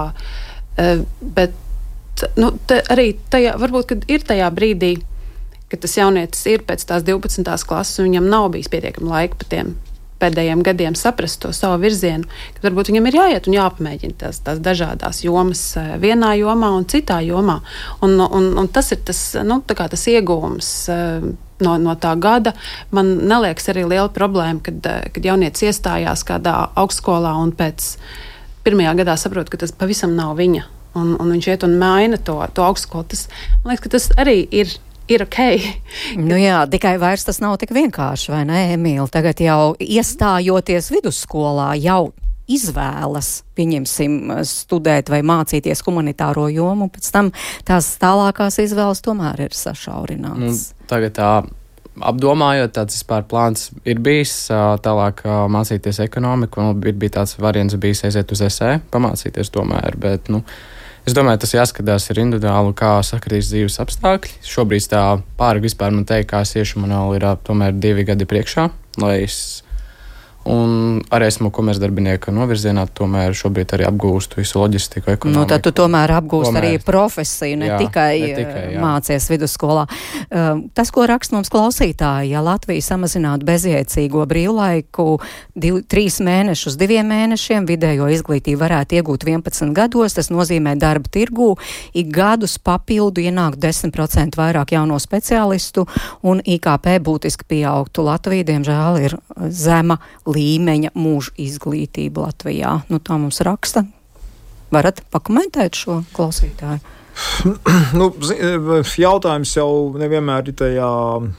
bet arī tajā, varbūt, kad ir tajā brīdī, kad tas jaunietis ir pēc tās 12. klases un viņam nav bijis pietiekami laika pa tiem pēdējiem gadiem saprast to savu virzienu, kad varbūt viņam ir jāiet un jāpamēģina tās dažādās jomas vienā jomā un citā jomā. Un tas ir tas iegūms no tā gada. Man neliekas arī liela problēma, kad jaunietis iestājās kādā augstskolā un pēc 1. gadā saprot, ka tas pavisam nav viņa. Un viņš iet un maina to augstskolu. Man liekas, ka tas arī ir ok. Jā, tikai vairs tas nav tik vienkārši, vai ne, Emīla? Tagad jau iestājoties vidusskolā jau izvēlas, pieņemsim, studēt vai mācīties humanitāro jomu, pēc tam tās tālākās izvēles tomēr ir sašaurinātas. Tagad apdomājot, tāds vispār plāns ir bijis tālāk mācīties ekonomiku, un bija tāds variants bijis aiziet uz SE, pamācīties tomēr, bet, es domāju, tas jāskatās ir individuāli, kā sakritīs dzīves apstākļi. Šobrīd tā pārāk vispār man teikt, kā es iešu, man vēl ir tomēr 2 gadi priekšā, lai es un arī esmu komercdarbinieka novirzienā, tomēr šobrīd arī apgūstu visu loģistiku, ekonomiku. Tad tu tomēr apgūst arī profesiju, ne tikai mācies vidusskolā. Tas, ko raksta mums klausītāji, ja Latvija samazinātu bezjēdzīgo brīvlaiku 3 mēnešus 2 mēnešiem, vidējo izglītību varētu iegūt 11 gados, tas nozīmē darba tirgū, ik gadus papildu ienāk 10% vairāk jauno speciālistu un IKP būtiski pieaugtu. Latvija, diemžēl, ir zema līmeņa mūža izglītība Latvijā. Tā mums raksta. Varat pakomentēt šo klausītāju? Jautājums jau nevienmēr ir tajā,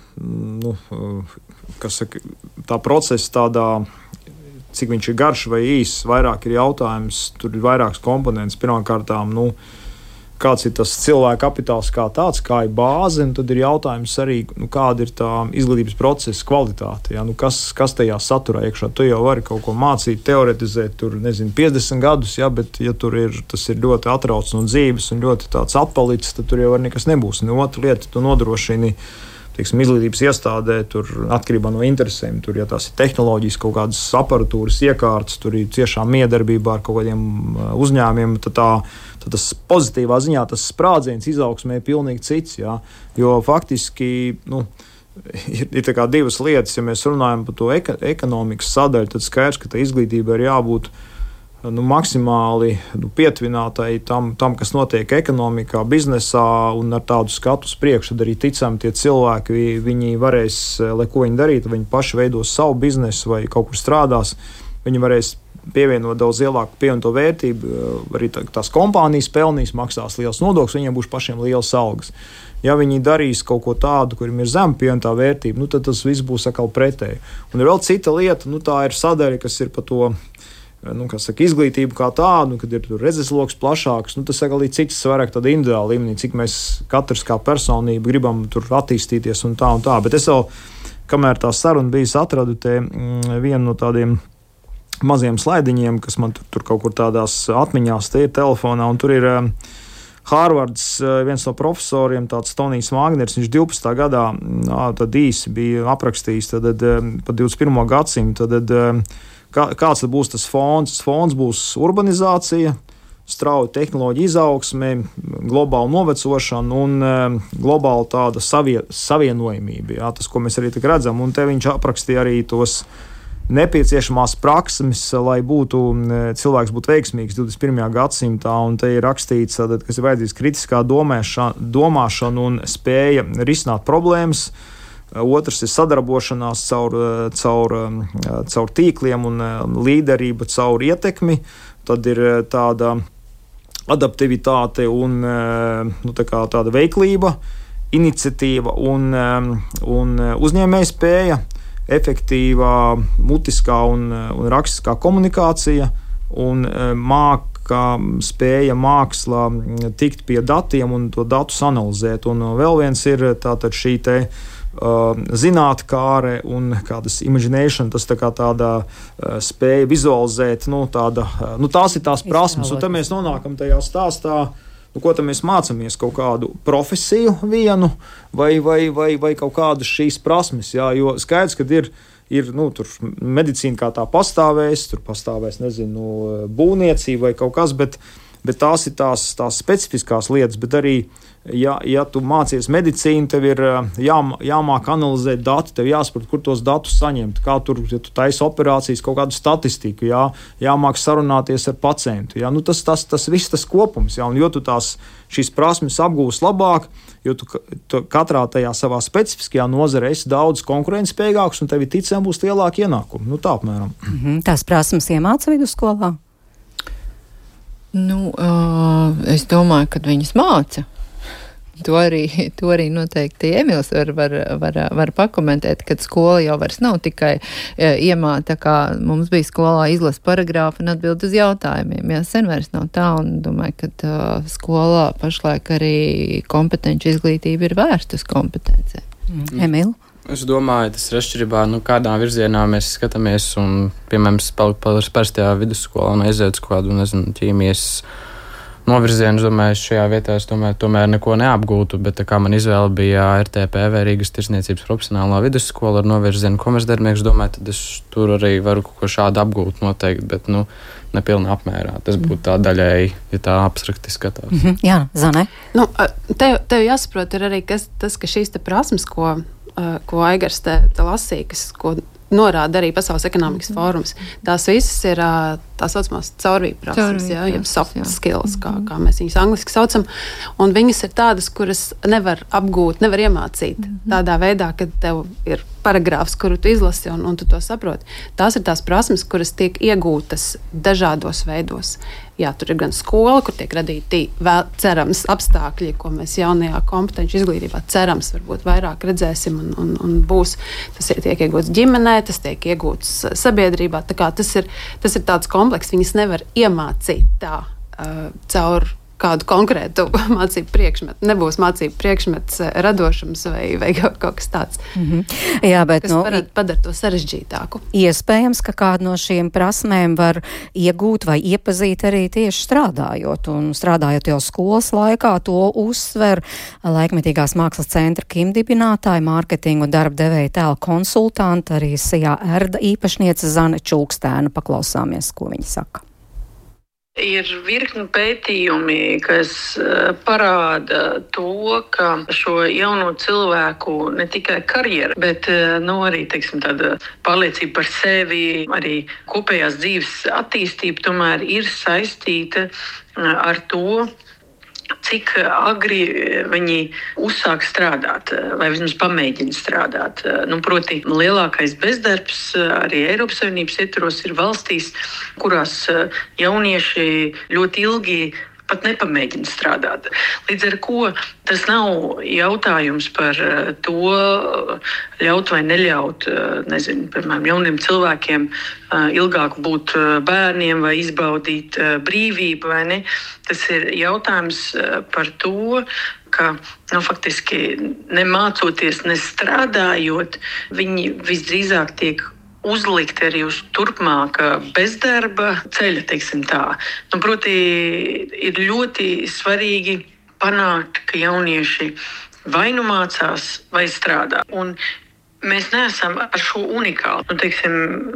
tā procesa tādā, cik viņš ir garš vai īss, vairāk ir jautājums, tur ir vairākas komponentes. Pirmkārtām, kāds ir tas cilvēka kapitāls kā tāds, kā ir bāze, un tad ir jautājums arī, kāda ir tā izglītības procesa kvalitāte, kas tajā saturā iekšā. Tu jau vari kaut ko mācīt, teoretizēt, 50 gadus, bet ja tas ir ļoti atrauc no dzīves un ļoti tāds atpalicis, tad tur jau nekas nebūs. Otra lieta, tu nodrošini izglītības iestādē, tur atkarībā no interesēm, tur, ja tās ir tehnoloģijas, kaut kādas aparatūras iekārtas, tur ir ciešā miedarbībā ar kaut kādiem uzņēmiem, tad tas pozitīvā ziņā tas sprādziens izaugsmē ir pilnīgi cits, jo faktiski, ir tā kā divas lietas, ja mēs runājam par to ekonomikas sadaļu, tad skaidrs, ka tā izglītība ir jābūt maksimāli pietuvinātai tam, kas notiek ekonomikā, biznesā un ar tādu skatu uz priekšu. Tad arī ticami tie cilvēki, viņi varēs, lai ko viņi darītu, viņi paši veidos savu biznesu vai kaut kur strādās, viņi varēs pievienot daudz lielāku pievienoto vērtību, arī tās kompānijas pelnīs, maksās liels nodokļus, viņiem būs pašiem liels algas. Ja viņi darīs kaut ko tādu, kuriem ir zema pievienotā vērtība, tad tas viss būs atkal pretēji. Un ir vēl cita lieta, tā ir sadaļa, kas ir par to, izglītību kā tādu, kad ir redzesloks plašāks, tas atkal ir cits vairāk tāda individuāla līmenī, cik mēs katrs kā personība gribam tur attīstīties un tā. Bet es vēl, kamēr tā saruna bijis, atradu te vienu no tādiem maziem slaidiņiem, kas man tur kaut kur tādās atmiņās te ir telefonā, un tur ir Hārvards, viens no profesoriem, tāds Tonijs Vāgners, viņš 12. gadā tad īsi bija aprakstījis pa 21. gadsimtu, kāds tad būs tas fons? Tas fons būs urbanizācija, strauja tehnoloģija izaugsme, globāla novecošana un globāla tāda savienojamība. Jā, tas, ko mēs arī redzam, un te viņš aprakstīja arī tos nepieciešamās praksmes, lai cilvēks būtu veiksmīgs 21. gadsimtā, un te ir rakstīts, kas ir vajadzīgs kritiskā domāšana un spēja risināt problēmas. Otrs ir sadarbošanās caur tīkliem un līderība caur ietekmi. Tad ir tāda adaptivitāte un tāda veiklība, iniciatīva un uzņēmējspēja, efektīvā mutiskā un rakstiskā komunikācija un spēja māksla tikt pie datiem un to datus analizēt. Un vēl viens ir tātad šī te zinātkāre un kādas imagination, tas tāda spēja vizualizēt, tās ir tās prasmes, un tad mēs nonākam tajā stāstā, ko tad mēs mācāmies, kaut kādu profesiju vienu vai kaut kādas šīs prasmes, jā, jo skaidrs, ka ir tur medicīna kā tā pastāvēs, būvniecība vai kaut kas, bet tās ir tās specifiskās lietas, bet arī, ja tu mācies medicīnu, tev ir jāmāk analizēt dati, tev jāsaprot, kur tos datus saņemt, kā tur, ja tu taisi operācijas, kaut kādu statistiku, jāmāk sarunāties ar pacientu. Jā. Tas viss tas kopums, jā, un jo tu šīs prasmes apgūsi labāk, jo tu katrā tajā savā specifiskajā nozarē esi daudz konkurētspējīgāks, un tev ticam būs lielāki ienākumi. Tā apmēram. Tās prasmes iemāca vidusskolā? Es domāju, ka viņas māca. To arī noteikti Emils var pakomentēt, kad skola jau vairs nav tikai iemāta, kā mums bija skolā izlasa paragrāfu un atbild uz jautājumiem. Jā, sen vairs nav tā, un domāju, ka skolā pašlaik arī kompetenci izglītība ir vērsta uz kompetencē. Emil? Es domāju, tas ir atšķirībā, kādā virzienā mēs skatāmies, un, piemēram, parastajā vidusskolā un aiziet uz kādu, ķīmijas novirzienu, es domāju, šajā vietā es tomēr neko neapgūtu, bet tā kā man izvēle bija RTP vai Rīgas tirsniecības profesionālā vidusskola ar novirzienu komercdarbnieks, domāju, tad es tur arī varu kaut ko šādu apgūt noteikti, bet, nepilnā apmērā. Tas būtu tā daļēji, ja tā abstrakti skatās. Jā, Zane? Tev jāsaprot ir arī tas, ka šīs te prasmes, ko Aigars te lasīja, ko norāda arī Pasaules ekonomikas fórums. Tās visas ir tā saucamās caurvīju prasmes, jeb soft skills, kā mēs viņus angliski saucam. Un viņas ir tādas, kuras nevar apgūt, nevar iemācīt tādā veidā, kad tev ir paragrāfs, kuru tu izlasi un tu to saproti. Tās ir tās prasmes, kuras tiek iegūtas dažādos veidos. Jā, tur ir gan skola, kur tiek radīti cerams apstākļi, ko mēs jaunajā kompetenci izglītībā cerams varbūt vairāk redzēsim un būs. Tas tiek iegūts ģimenē, tas tiek iegūts sabiedrībā. Tā kā tas ir tāds komplekss, viņas nevar iemācīt tā caur kādu konkrētu mācību priekšmetu. Nebūs mācību priekšmets radošums vai kaut kas tāds. Jā, bet padara to sarežģītāku. Iespējams, ka kādu no šiem prasmēm var iegūt vai iepazīt arī tieši strādājot. Un strādājot jau skolas laikā, to uzsver Laikmetīgās mākslas centra KIM dibinātāja, mārketingu darba devēja tēla konsultanta, arī SIA Erda īpašniece Zane Čulkstēna. Paklausāmies, ko viņa saka. Ir virkni pētījumi, kas parāda to, ka šo jauno cilvēku ne tikai karjera, bet arī tāda pārliecība par sevi, arī kopējās dzīves attīstība tomēr ir saistīta ar to, cik agri viņi uzsāk strādāt, vai vismaz pamēģina strādāt. Proti, lielākais bezdarbs arī Eiropas Savienības ietvaros ir valstīs, kurās jaunieši ļoti ilgi pat nepamēģina strādāt. Līdz ar ko tas nav jautājums par to ļaut vai neļaut, piemēram, jauniem cilvēkiem ilgāk būt bērniem vai izbaudīt brīvību, vai ne? Tas ir jautājums par to, ka faktiski nemācoties, nestrādājot, viņi visdrīzāk tiek uzlikt arī uz turpmāka bezdarba ceļa, teiksim tā. Proti, ir ļoti svarīgi panākt, ka jaunieši vai nu mācās, vai strādā. Un mēs neesam ar šo unikāli.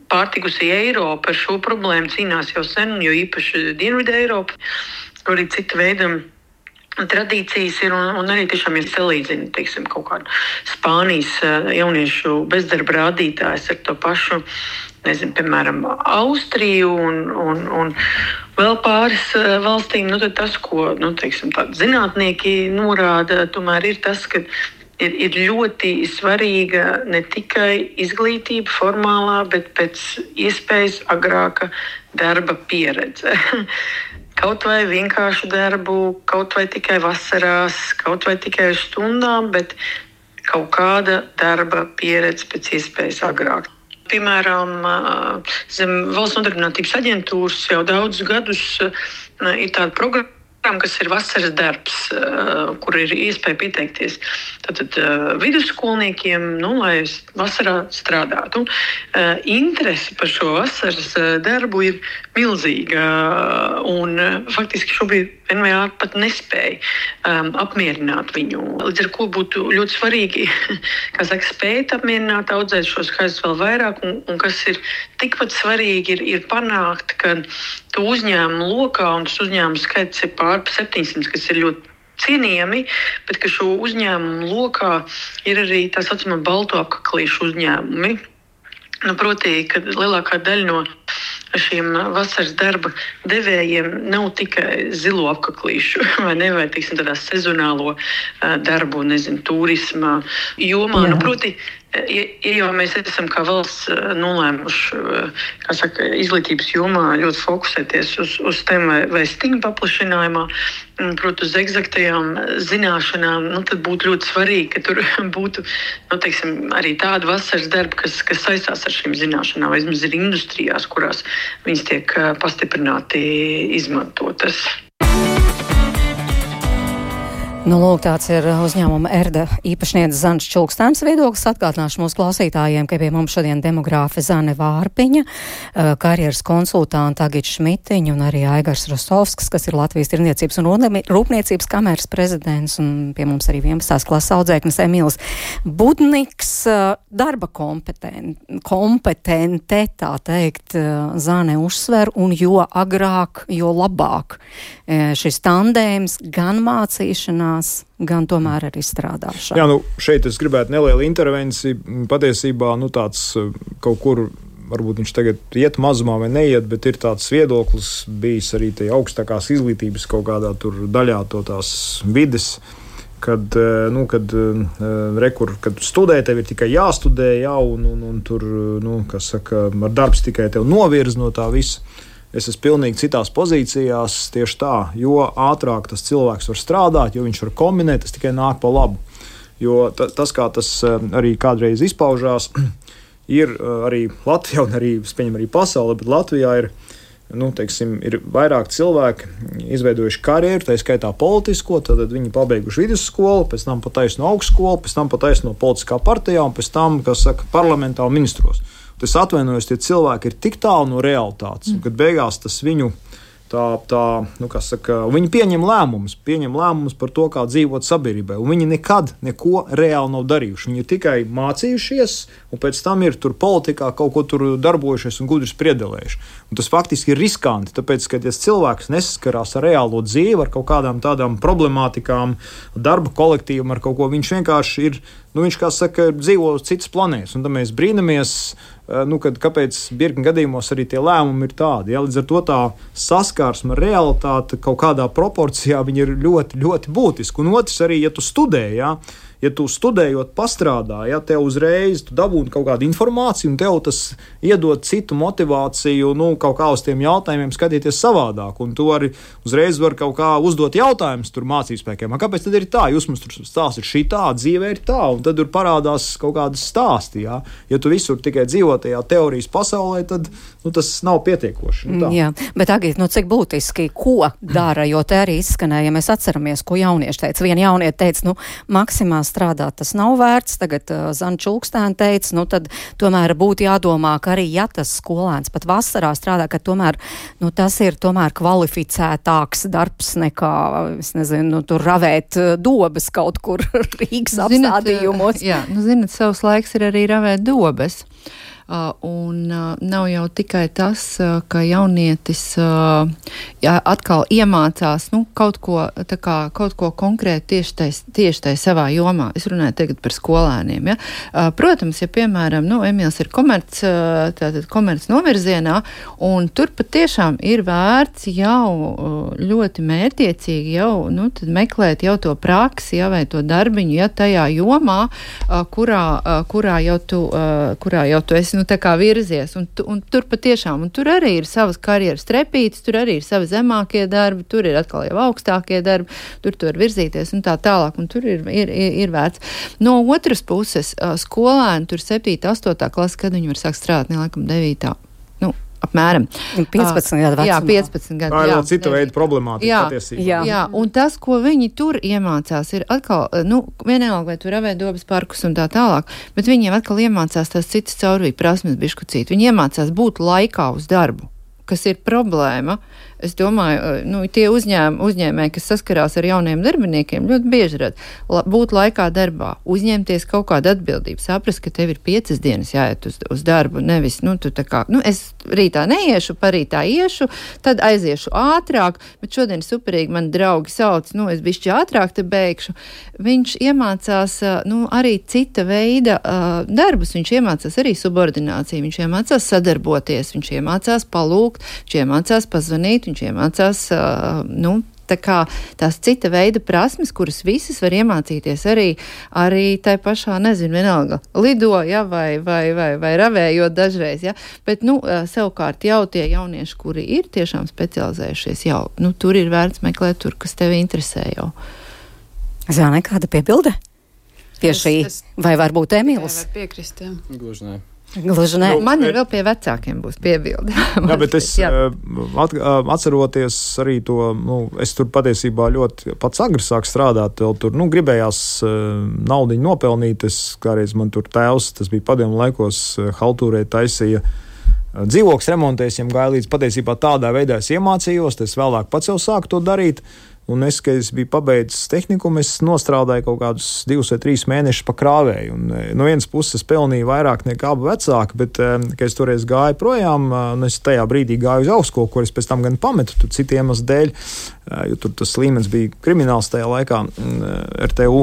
pārtikusī Eiropa ar šo problēmu cīnās jau sen, jo īpaši Dienvidu Eiropa, kur arī cita veida tradīcijas ir, un arī tiešām ir salīdzina, teiksim, kaut kādu Spānijas jauniešu bezdarba rādītājs ar to pašu, nezinu, piemēram, Austriju un vēl pāris valstīm, nu tad tas, ko, nu, teiksim, tādi zinātnieki norāda, tomēr ir tas, ka ir ļoti svarīga ne tikai izglītība formālā, bet pēc iespējas agrāka darba pieredze. Kaut vai vienkāršu darbu, kaut vai tikai vasarās, kaut vai tikai uz stundām, bet kaut kāda darba pieredze pēc iespējas agrāk. Piemēram, zem Valsts nodarbinātības aģentūras jau daudzus gadus ir tāda programma, kas ir vasaras darbs, kur ir iespēja pieteikties tātad vidusskolniekiem, nu, lai vasarā strādātu. Interese par šo vasaras darbu ir milzīga, un faktiski šobrīd NVA pat nespēja apmierināt viņu. Līdz ar ko būtu ļoti svarīgi, kā saka, spēt apmierināt, audzēt šos skaidrs vēl vairāk, un kas ir tikpat svarīgi, ir panākt, ka to uzņēmumu lokā, un tas uzņēmumu skaits ir pār 700, kas ir ļoti cienījami, bet ka šo uzņēmumu lokā ir arī tā saucamā balto apaklīšu uzņēmumi. Nu, proti, ka lielākā daļa no šiem vasaras darba devējiem nav tikai zilo apaklīšu, vai teiksim, tādā sezonālo darbu, nezinu, turisma jomā. Nu, proti, ja jau mēs esam kā valsts nolēmuši, kā saka, izglītības jomā ļoti fokusēties uz tēm vai stingru paplašinājumā, proti, uz eksaktajām zināšanām, nu, tad būtu ļoti svarīgi, ka tur būtu, nu, teiksim, arī tāda vasaras darba, kas saistās ar šīm zināšanām, vai vismaz ir industrijās, kurās viņas tiek pastiprināti izmantotas. Nu, lūk, tāds ir uzņēmuma Erda īpašnieks Zans Čulkstāns viedoklis. Atgādināšu mūsu klausītājiem, ka pie mums šodien demogrāfe Zane Vārpiņa, karjeras konsultanta Agita Šmitiņa un arī Aigars Rostovskis, kas ir Latvijas Tirniecības un Rūpniecības kameras prezidents, un pie mums arī 11. klases audzēknis Emīls Budniks. Darba kompetente, tā teikt, Zane uzsver, un jo agrāk, jo labāk šis tandēms gan mācīšanās, gan tomēr arī strādāšana. Jā, nu šeit es gribētu nelielu intervenciju. Patiesībā, nu tāds kaut kur, varbūt viņš tagad iet mazumā vai neiet, bet ir tāds viedoklis bijis arī tie augstākās izglītības kaut kādā tur daļā to tās vides, kad studē, tev ir tikai jāstudē, un tur, nu, kas saka, ar darbs tikai tev novirz no tā visa. Es esmu pilnīgi citās pozīcijās, tieši tā, jo ātrāk tas cilvēks var strādāt, jo viņš var kombinēt, tas tikai nāk pa labu. Jo tas, kā tas arī kādreiz izpaužās, ir arī Latvijā un arī, pieņem, arī pasaulē, bet Latvijā ir, nu, teiksim, ir vairāk cilvēki izveidojuši karjeru, tā skaitā politisko, tad viņi pabeiguši vidusskolu, pēc tam pa taisno augstskolu, pēc tam pa taisno politiskā partijā un pēc tam, kas saka, parlamentā un ministros. Es atvainojos, tie cilvēki ir tik tālu no realitātes, un kad beigās tas viņu nu, kas saka, viņi pieņem lēmumus par to, kā dzīvot sabiedrībai, un viņi nekad neko reāli nav darījuši. Viņi ir tikai mācījušies, un pēc tam ir tur politikā kaut ko tur darbojušies un gudri spriedelējuši. Un tas faktiski ir riskanti, tāpēc, ka tas cilvēks nesaskarās ar reālo dzīvi, ar kaut kādām tādām problemātikām, darba kolektīvam, ar kaut ko. Viņš vienkārši ir, nu, viņš, kā saka, dzīvo uz citas planētas, un tad mēs brīnamies, nu, kāpēc virkni gadījumos arī tie lēmumi ir tādi. Ja? Līdz ar to tā saskarsme ar realitāti kaut kādā proporcijā viņi ir ļoti, ļoti būtiski. Un otrs arī, ja tu studē, ja tu studējot pastrādā, ja tev uzreiz tu dabūni kaut kādu informāciju un tev tas iedod citu motivāciju, nu, kaut kā uz tiem jautājumiem skatīties savādāk. Un tu arī uzreiz var kaut kā uzdot jautājumus tur mācībspēkiem. Kāpēc tad ir tā? Jūs mums tur stāstat šī tā, dzīvē ir tā, un tad tur parādās kaut kādas stāsti. Ja, ja tu visur tikai dzīvo tajā teorijas pasaulē, tad nu, tas nav pietiekoši. Nu, jā, bet Agīt, nu cik būtiski, ko dara, jo te arī izskanēja, ja mēs atceramies, ko jaunieši teica. Viena jaunieta teica, nu, maksimā strādāt tas nav vērts, tagad Zana Čulkstāna teica, nu tad tomēr būtu jādomā, ka arī, ja tas skolēns pat vasarā strādā, ka tomēr, nu tas ir tomēr kvalificētāks darbs nekā, es nezinu, nu tur ravēt dobes kaut kur Rīgas apstādījumos. Jā, nu zinat, savs laiks ir arī ravēt dobes. Un nav jau tikai tas, ka jaunietis atkal iemācās kaut ko konkrēti tieši tai savā jomā. Es runāju tagad par skolēniem. Ja? Protams, ja piemēram, Emīls ir komerc novirzienā, un tur patiešām ir vērts jau ļoti mērķiecīgi tad meklēt jau to praksi, vai to darbiņu, tajā jomā, kurā jau tu esi, tā kā virzies. Un tur patiešām, un tur arī ir savas karjeras trepītes, tur arī ir savi zemākie darbi, tur ir atkal jau augstākie darbi, tur tu var virzīties un tā tālāk, un tur ir vērts. No otras puses, skolēni tur 7. 8. klasa, kad viņi var sākt strādāt, laikam 9. Apmēram. 15 gadu vecumā. Jā, 15 gadu. Tā ir vēl cita veida problemātika patiesībā. Jā, un tas, ko viņi tur iemācās, ir atkal, vienalga, vai tur avēdobas parkus un tā tālāk, bet viņiem atkal iemācās tās citas caurvīja prasmes biškucīt. Viņi iemācās būt laikā uz darbu, kas ir problēma. Es domāju, tie uzņēmēji, kas saskarās ar jauniem darbiniekiem, ļoti bieži redz, būt laikā darbā, uzņemties kaut kādu atbildību, saprast, ka tev ir 5 dienas jāiet uz darbu, nevis, es rītā neiešu, parītā iešu, tad aiziešu ātrāk, bet šodien superīgi mani draugi sauc, es bišķi ātrāk te beigšu. Viņš iemācās, arī cita veida darbus, viņš iemācās arī subordināciju, viņš iemācās sadarboties, viņš iemācās palūgt, viņš iemācās pazvanīt, viņš iemācās, tās cita veida prasmes, kuras visas var iemācīties arī tai pašā, vienalga, lido, vai ravējot dažreiz, bet, savukārt jau tie jaunieši, kuri ir tiešām specializējušies jau, tur ir vērts meklēt tur, kas tevi interesē jau. Zāne, kāda piebilde? Pie šī, vai varbūt Emīls? Var piekrist, jā. Gluži nē. Gluži nē. Man ir vēl pie vecākiem būs piebildi. Jā, bet es atceroties arī to, es tur patiesībā ļoti pats agri sāku strādāt, vēl tur, gribējās naudiņu nopelnīt, kādreiz man tur tēvs, tas bija padomu laikos, haltūrē taisīja dzīvokļus remontēs, gāja līdz patiesībā tādā veidā es iemācījos, es vēlāk pats jau sāku to darīt. Un kad es biju pabeidzis tehnikumu, es nostrādāju kaut kādus 2 vai 3 mēnešus pa krāvēju. Un no vienas puses pelnīju vairāk nekā abi vecāki, bet, kad es toreiz gāju projām, un es tajā brīdī gāju uz augstskolu, kur es pēc tam gan pametu, tur citu iemeslu dēļ, jo tur tas līmenis bija krimināls tajā laikā, RTU,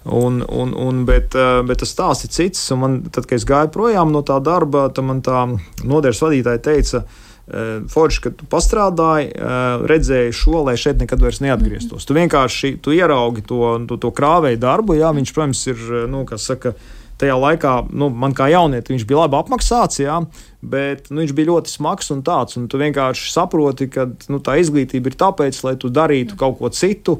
bet tas stāsts ir cits, un man, tad, kad es gāju projām no tā darba, tad man tā nodaļas vadītāja teica, forši, ka tu pastrādāji, redzēji šo, lai šeit nekad vairs neatgrieztos. Tu vienkārši ieraugi to krāvēju darbu, viņš, protams, ir, tajā laikā, man kā jaunieti, viņš bija labi apmaksāts, bet viņš bija ļoti smags un tāds, un tu vienkārši saproti, ka tā izglītība ir tāpēc, lai tu darītu kaut ko citu,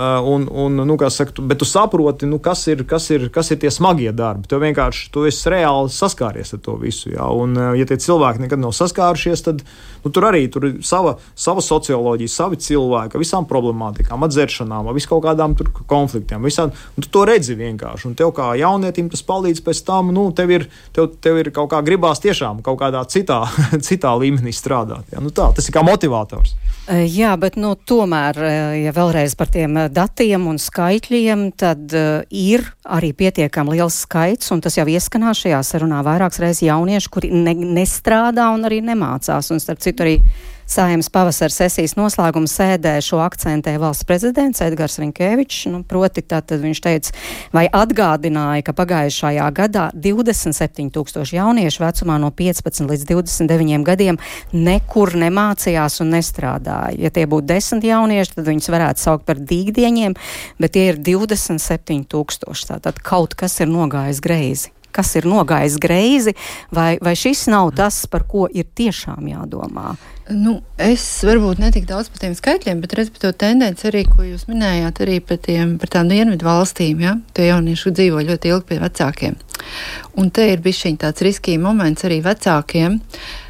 bet tu saproti, kas ir tie smagie darbi. Tev vienkārši, tu esi reāli saskāries ar to visu, un ja tie cilvēki nekad nav saskārušies, tad tur arī tur ir sava socioloģija, savi cilvēki, visām problemātikām, atzeršanām, visu kaut kādām tur konfliktiem, visām, un tu to redzi vienkārši, un tev kā jaunietim tas palīdz pēc tam, tev ir kaut kā gribās tiešām kaut kādā citā līmenī strādāt. Tas ir kā motivators. Jā, bet tomēr, ja vēlreiz par tiem datiem un skaitļiem, tad ir arī pietiekami liels skaits, un tas jau ieskanās šajā sarunā vairākas reizes jaunieši, kuri nestrādā un arī nemācās. Un starp citu arī Saeimas pavasara sesijas noslēguma sēdē šo akcentē valsts prezidents Edgars Rinkēvičs, proti tātad viņš teica, vai atgādināja, ka pagājušajā gadā 27,000 jauniešu vecumā no 15 līdz 29 gadiem nekur nemācījās un nestrādāja. Ja tie būtu 10 jaunieši, tad viņus varētu saukt par dīgdieņiem, bet tie ir 27,000. Tātad kaut kas ir nogājis greizi. Kas ir nogājis greizi, vai šis nav tas, par ko ir tiešām jādomā? Es varbūt netik daudz par tiem skaitļiem, bet redz par to tendenci arī, ko jūs minējāt, arī par tām dienvidu valstīm, tie jaunieši dzīvo ļoti ilgi pie vecākiem. Un te ir bišķiņ tāds riskīgi moments arī vecākiem.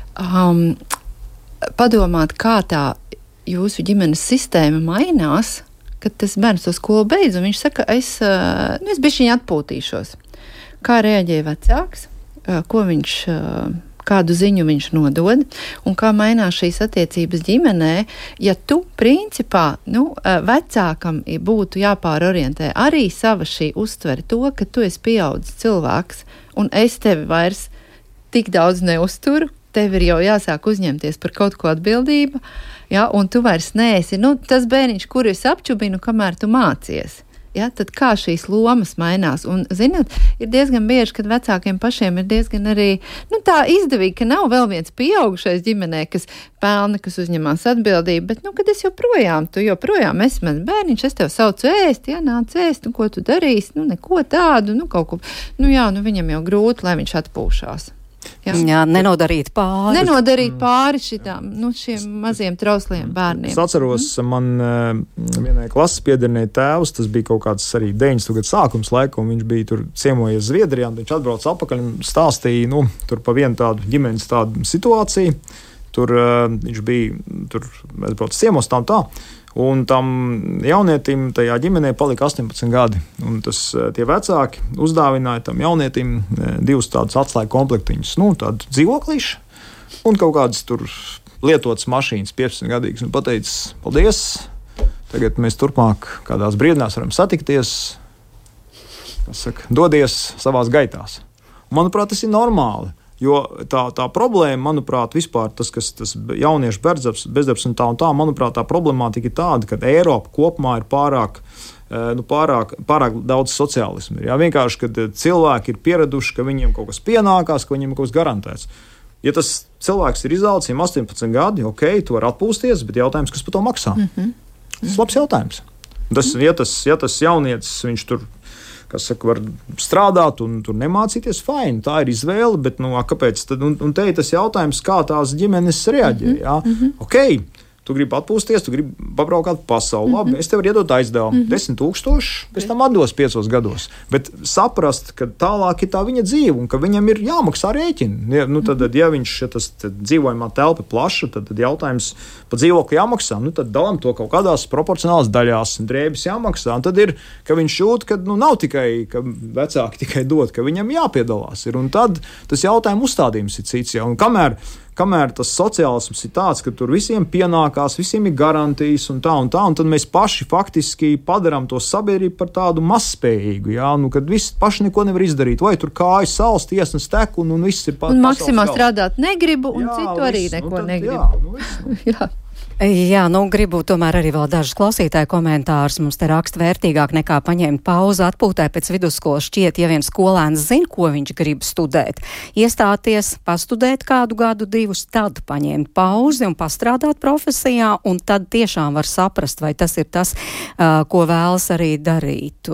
Padomāt, kā tā jūsu ģimenes sistēma mainās, kad tas bērns to skolu beidz, un viņš saka, es bišķiņ atpūtīšos. Kā reaģē vecāks, kādu ziņu viņš nodod un kā mainās šīs attiecības ģimenē, ja tu principā, vecākam būtu jāpārorientē arī sava šī uztvere to, ka tu esi pieaudzis cilvēks un es tevi vairs tik daudz neuzturu, tev ir jau jāsāk uzņemties par kaut ko atbildību, ja, un tu vairs neesi, tas bērniņš, kuru es apčubinu, kamēr tu mācies. Ja, tad kā šīs lomas mainās? Un, zināt, ir diezgan bieži, kad vecākiem pašiem ir diezgan arī, tā izdevīgi, ka nav vēl viens pieaugušais ģimenē, kas pelna, kas uzņemās atbildību, bet, kad es tu joprojām esi mans bērniņš, es tev saucu ēst, ja, nāc ēst, ko tu darīsi, neko tādu, kaut ko, viņam jau grūti, lai viņš atpūšās. Jā, nenodarīt pāri šiem maziem trausliem bērniem. Es atceros, man vienai klases piederināja tēvs, tas bija kaut kāds arī 90. gadu sākums laika, un viņš bija tur ciemojies Zviedrijā, un viņš atbrauca atpakaļ un stāstīja, tur pa vienu tādu ģimenes tādu situāciju. Tur viņš bija, mēs brauc ciemos tā. Un tam jaunietim tajā ģimenē palika 18 gadi. Un tie vecāki uzdāvināja tam jaunietim 2 tādus atslēgu komplektiņus. Tādu dzīvoklīšu un kaut kādas tur lietotas mašīnas 15 gadīgas. Un pateicis, paldies, tagad mēs turpmāk kādās brīvdienās varam satikties, dodies savās gaitās. Manuprāt, tas ir normāli. Jo tā problēma, manuprāt, vispār tas jauniešu bezdarbs un tā, manuprāt, tā problemātika ir tāda, ka Eiropa kopumā ir pārāk daudz sociālismu. Jā, vienkārši, kad cilvēki ir pieraduši, ka viņiem kaut kas pienākās, ka viņiem kaut kas garantēts. Ja tas cilvēks ir izaudzis 18 gadi, ok, tu vari atpūsties, bet jautājums, kas par to maksā? Tas ir labs jautājums. Ja tas jaunietis, viņš tur var strādāt un tur nemācīties, fine, tā ir izvēle, bet kāpēc tad? Un te ir tas jautājums, kā tās ģimenes reaģē. Jā? Ok, tu gribi atpūsties, tu gribi pabraukāt pasauli. Labi, es tev varu iedot aizdevumu 10 000, pēc tam atdos 5 gados. Bet saprast, ka tālāk ir tā viņa dzīve un ka viņam ir jāmaksā rēķini. Ja tas dzīvojamā telpa ir plaša, tad jautājums par dzīvokli jāmaksā. Tad dalam to kaut kādās proporcionālās daļās, drēbes jāmaksā. Un tad ir, ka viņš jūt, ka nav tikai, ka vecāki tikai dod, ka viņam jāpiedalās. Un tad tas jautājums uzstādījums ir cits. Un kamēr tas sociālisms ir tāds, ka tur visiem pienākās, visiem ir garantijas un tad mēs paši faktiski padarām to sabiedrību par tādu mazspējīgu, kad visi paši neko nevar izdarīt, vai tur kājas salst, iesnes tek un viss ir un maksimā strādāt negribu un citu arī neko negribu. Jā. Jā, gribu tomēr arī vēl dažus klausītāju komentārus. Mums te raksta vērtīgāk nekā paņemt pauzi atpūtē pēc vidusskolas šķiet, ja viens skolēns zina, ko viņš grib studēt. Iestāties, pastudēt kādu gadu, 2, tad paņemt pauzi un pastrādāt profesijā, un tad tiešām var saprast, vai tas ir tas, ko vēlas arī darīt.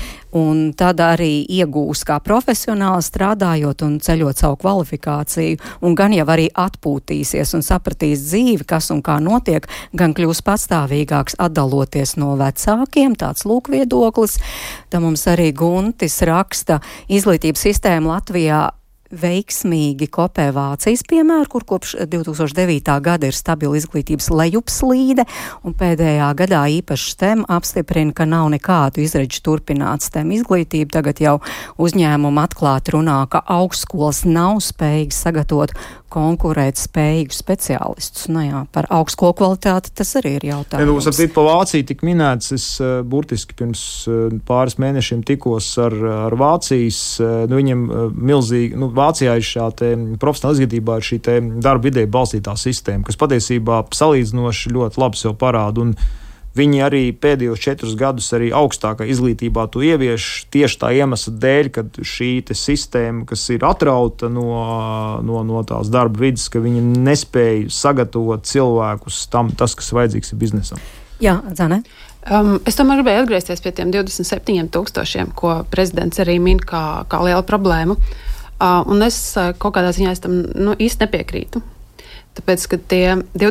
Un tad arī iegūs kā profesionāli strādājot un ceļot savu kvalifikāciju, un gan jau arī atpūtīsies un sapratīs dzīvi, kas un kā notiek, gan kļūs patstāvīgāks atdaloties no vecākiem, tāds lūk viedoklis. Tā mums arī Guntis raksta, izglītības sistēma Latvijā veiksmīgi kopē Vācijas piemēru, kur kopš 2009. gada ir stabila izglītības lejupslīde, un pēdējā gadā īpaši STEM apstiprina, ka nav nekādu izredzi turpināt STEM izglītību. Tagad jau uzņēmumi atklāti runā, ka augstskolas nav spējīgas sagatavot konkurēt spējīgus speciālistus. Par augstskolu kvalitāti tas arī ir jautājums. Pa Vāciju tik minēts, es burtiski pirms pāris mēnešiem tikos ar Vācijas, viņiem milzīgi, Vācijā ir šā profesionāla izglītībā ir šī darba vidē balstītā sistēma, kas patiesībā salīdzinoši ļoti labi sev parāda, un viņi arī pēdējos 4 gadus arī augstākā izglītībā to ievieš tieši tā iemesla dēļ, ka šī sistēma, kas ir atrauta no tās darba vidas, ka viņi nespēja sagatavot cilvēkus tas, kas vajadzīgs ir biznesam. Jā, Zane? Es tomēr gribēju atgriezties pie tiem 27,000, ko prezidents arī min kā lielu problēmu. Un es kaut kādā ziņā tam īsti nepiekrītu. Tāpēc, ka tie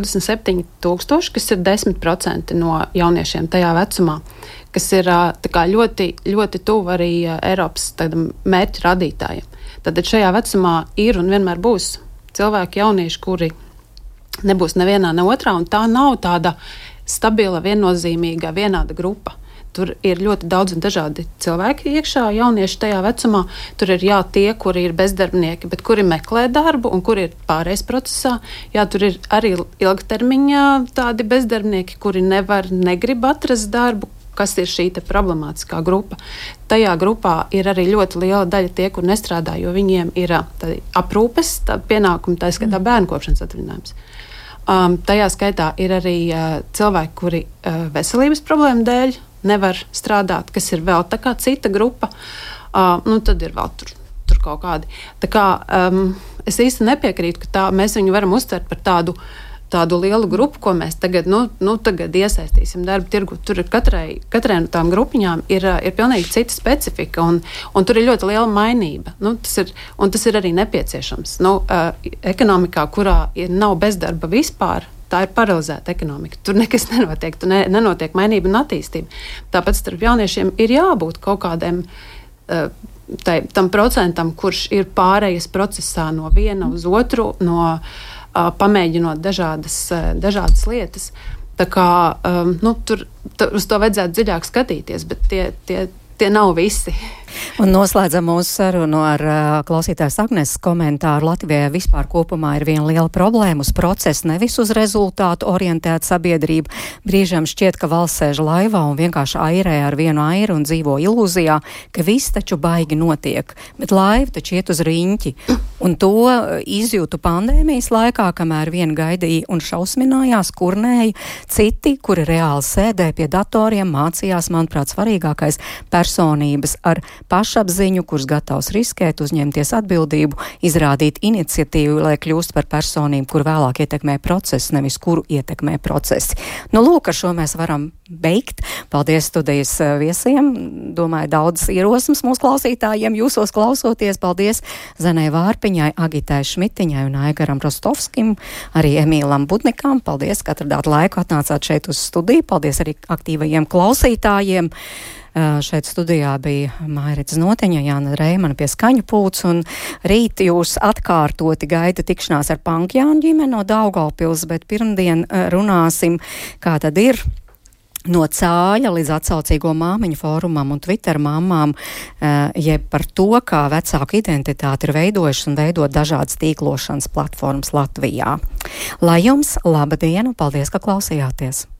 27,000, kas ir 10% no jauniešiem tajā vecumā, kas ir ļoti, ļoti tuvu arī Eiropas mērķu radītājiem. Tad šajā vecumā ir un vienmēr būs cilvēki, jaunieši, kuri nebūs nevienā, ne otrā, un tā nav tāda stabila, viennozīmīga, vienāda grupa. Tur ir ļoti daudz un dažādi cilvēki iekšā, jaunieši tajā vecumā. Tur ir tie, kuri ir bezdarbnieki, bet kuri meklē darbu un kuri ir pārējais procesā. Jā, tur ir arī ilgtermiņā tādi bezdarbnieki, kuri negrib atrast darbu, kas ir šī problemātiskā grupa. Tajā grupā ir arī ļoti liela daļa tie, kur nestrādā, jo viņiem ir aprūpes pienākumi, tā skaitā bērnu kopšanas atvaļinājums. Tajā skaitā ir arī cilvēki, kuri veselības problēmu dēļ nevar strādāt, kas ir vēl tā kā cita grupa. Tad ir vēl tur kaut kādi. Tā kā es īsti nepiekrītu, ka mēs viņu varam uztvert par tādu lielu grupu, ko mēs tagad iesaistīsim darba tirgu. Tur ir katrai no tām grupiņām ir pilnīgi cita specifika, un tur ir ļoti liela mainība. Tas ir arī nepieciešams. Ekonomikā, kurā nav bezdarba vispār, tā ir paralizēta ekonomika. Tur nekas nenotiek, nenotiek mainība un attīstība. Tāpēc starp jauniešiem ir jābūt kaut kādiem tam procentam, kurš ir pārējas procesā no viena uz otru, pamēģinot dažādas lietas. Tā kā tur uz to vajadzētu dziļāk skatīties, bet tie nav visi. Un noslēdzam mūsu sarunu ar klausītājas Agneses komentāru. Latvijā vispār kopumā ir viena liela problēma uz procesu, nevis uz rezultātu orientēta sabiedrība. Brīžam šķiet, ka valsts sēž laivā un vienkārši airē ar vienu airu un dzīvo ilūzijā, ka viss taču baigi notiek. Bet laiva taču iet uz riņķi. Un to izjūtu pandēmijas laikā, kamēr viena gaidīja un šausminājās, kurnēja, citi, kuri reāli sēdēja pie datoriem, mācījās, manuprāt, svarīgākais personības ar pašapziņu, kurš gatavs riskēt, uzņemties atbildību, izrādīt iniciatīvu, lai kļūst par personību, kur vēlāk ietekmē procesu, nevis kuru ietekmē procesi. Lūk, ar šo mēs varam beigt. Paldies studijas viesiem. Domāju, daudz ierosmes mūsu klausītājiem, jūsos klausoties. Paldies Zanai Vārpiņai, Agitai Šmitiņai un Aigaram Rostovskim, arī Emīlam Budnikam. Paldies, ka atradāt laiku, atnācāt šeit uz studiju. Paldies arī aktīvajiem klausītājiem. Šeit studijā bija Mairits Noteņa, Jāna Reimana pie skaņu pults, un rīt jūs atkārtoti gaida tikšanās ar Pankjānu ģimeni no Daugavpils, bet pirmdien runāsim, kā tad ir no Cāļa līdz atsaucīgo māmiņu fórumam un Twitter mammām, jeb par to, kā vecāku identitāti ir veidojušas un veidot dažādas tīklošanas platformas Latvijā. Lai jums laba diena, paldies, ka klausījāties!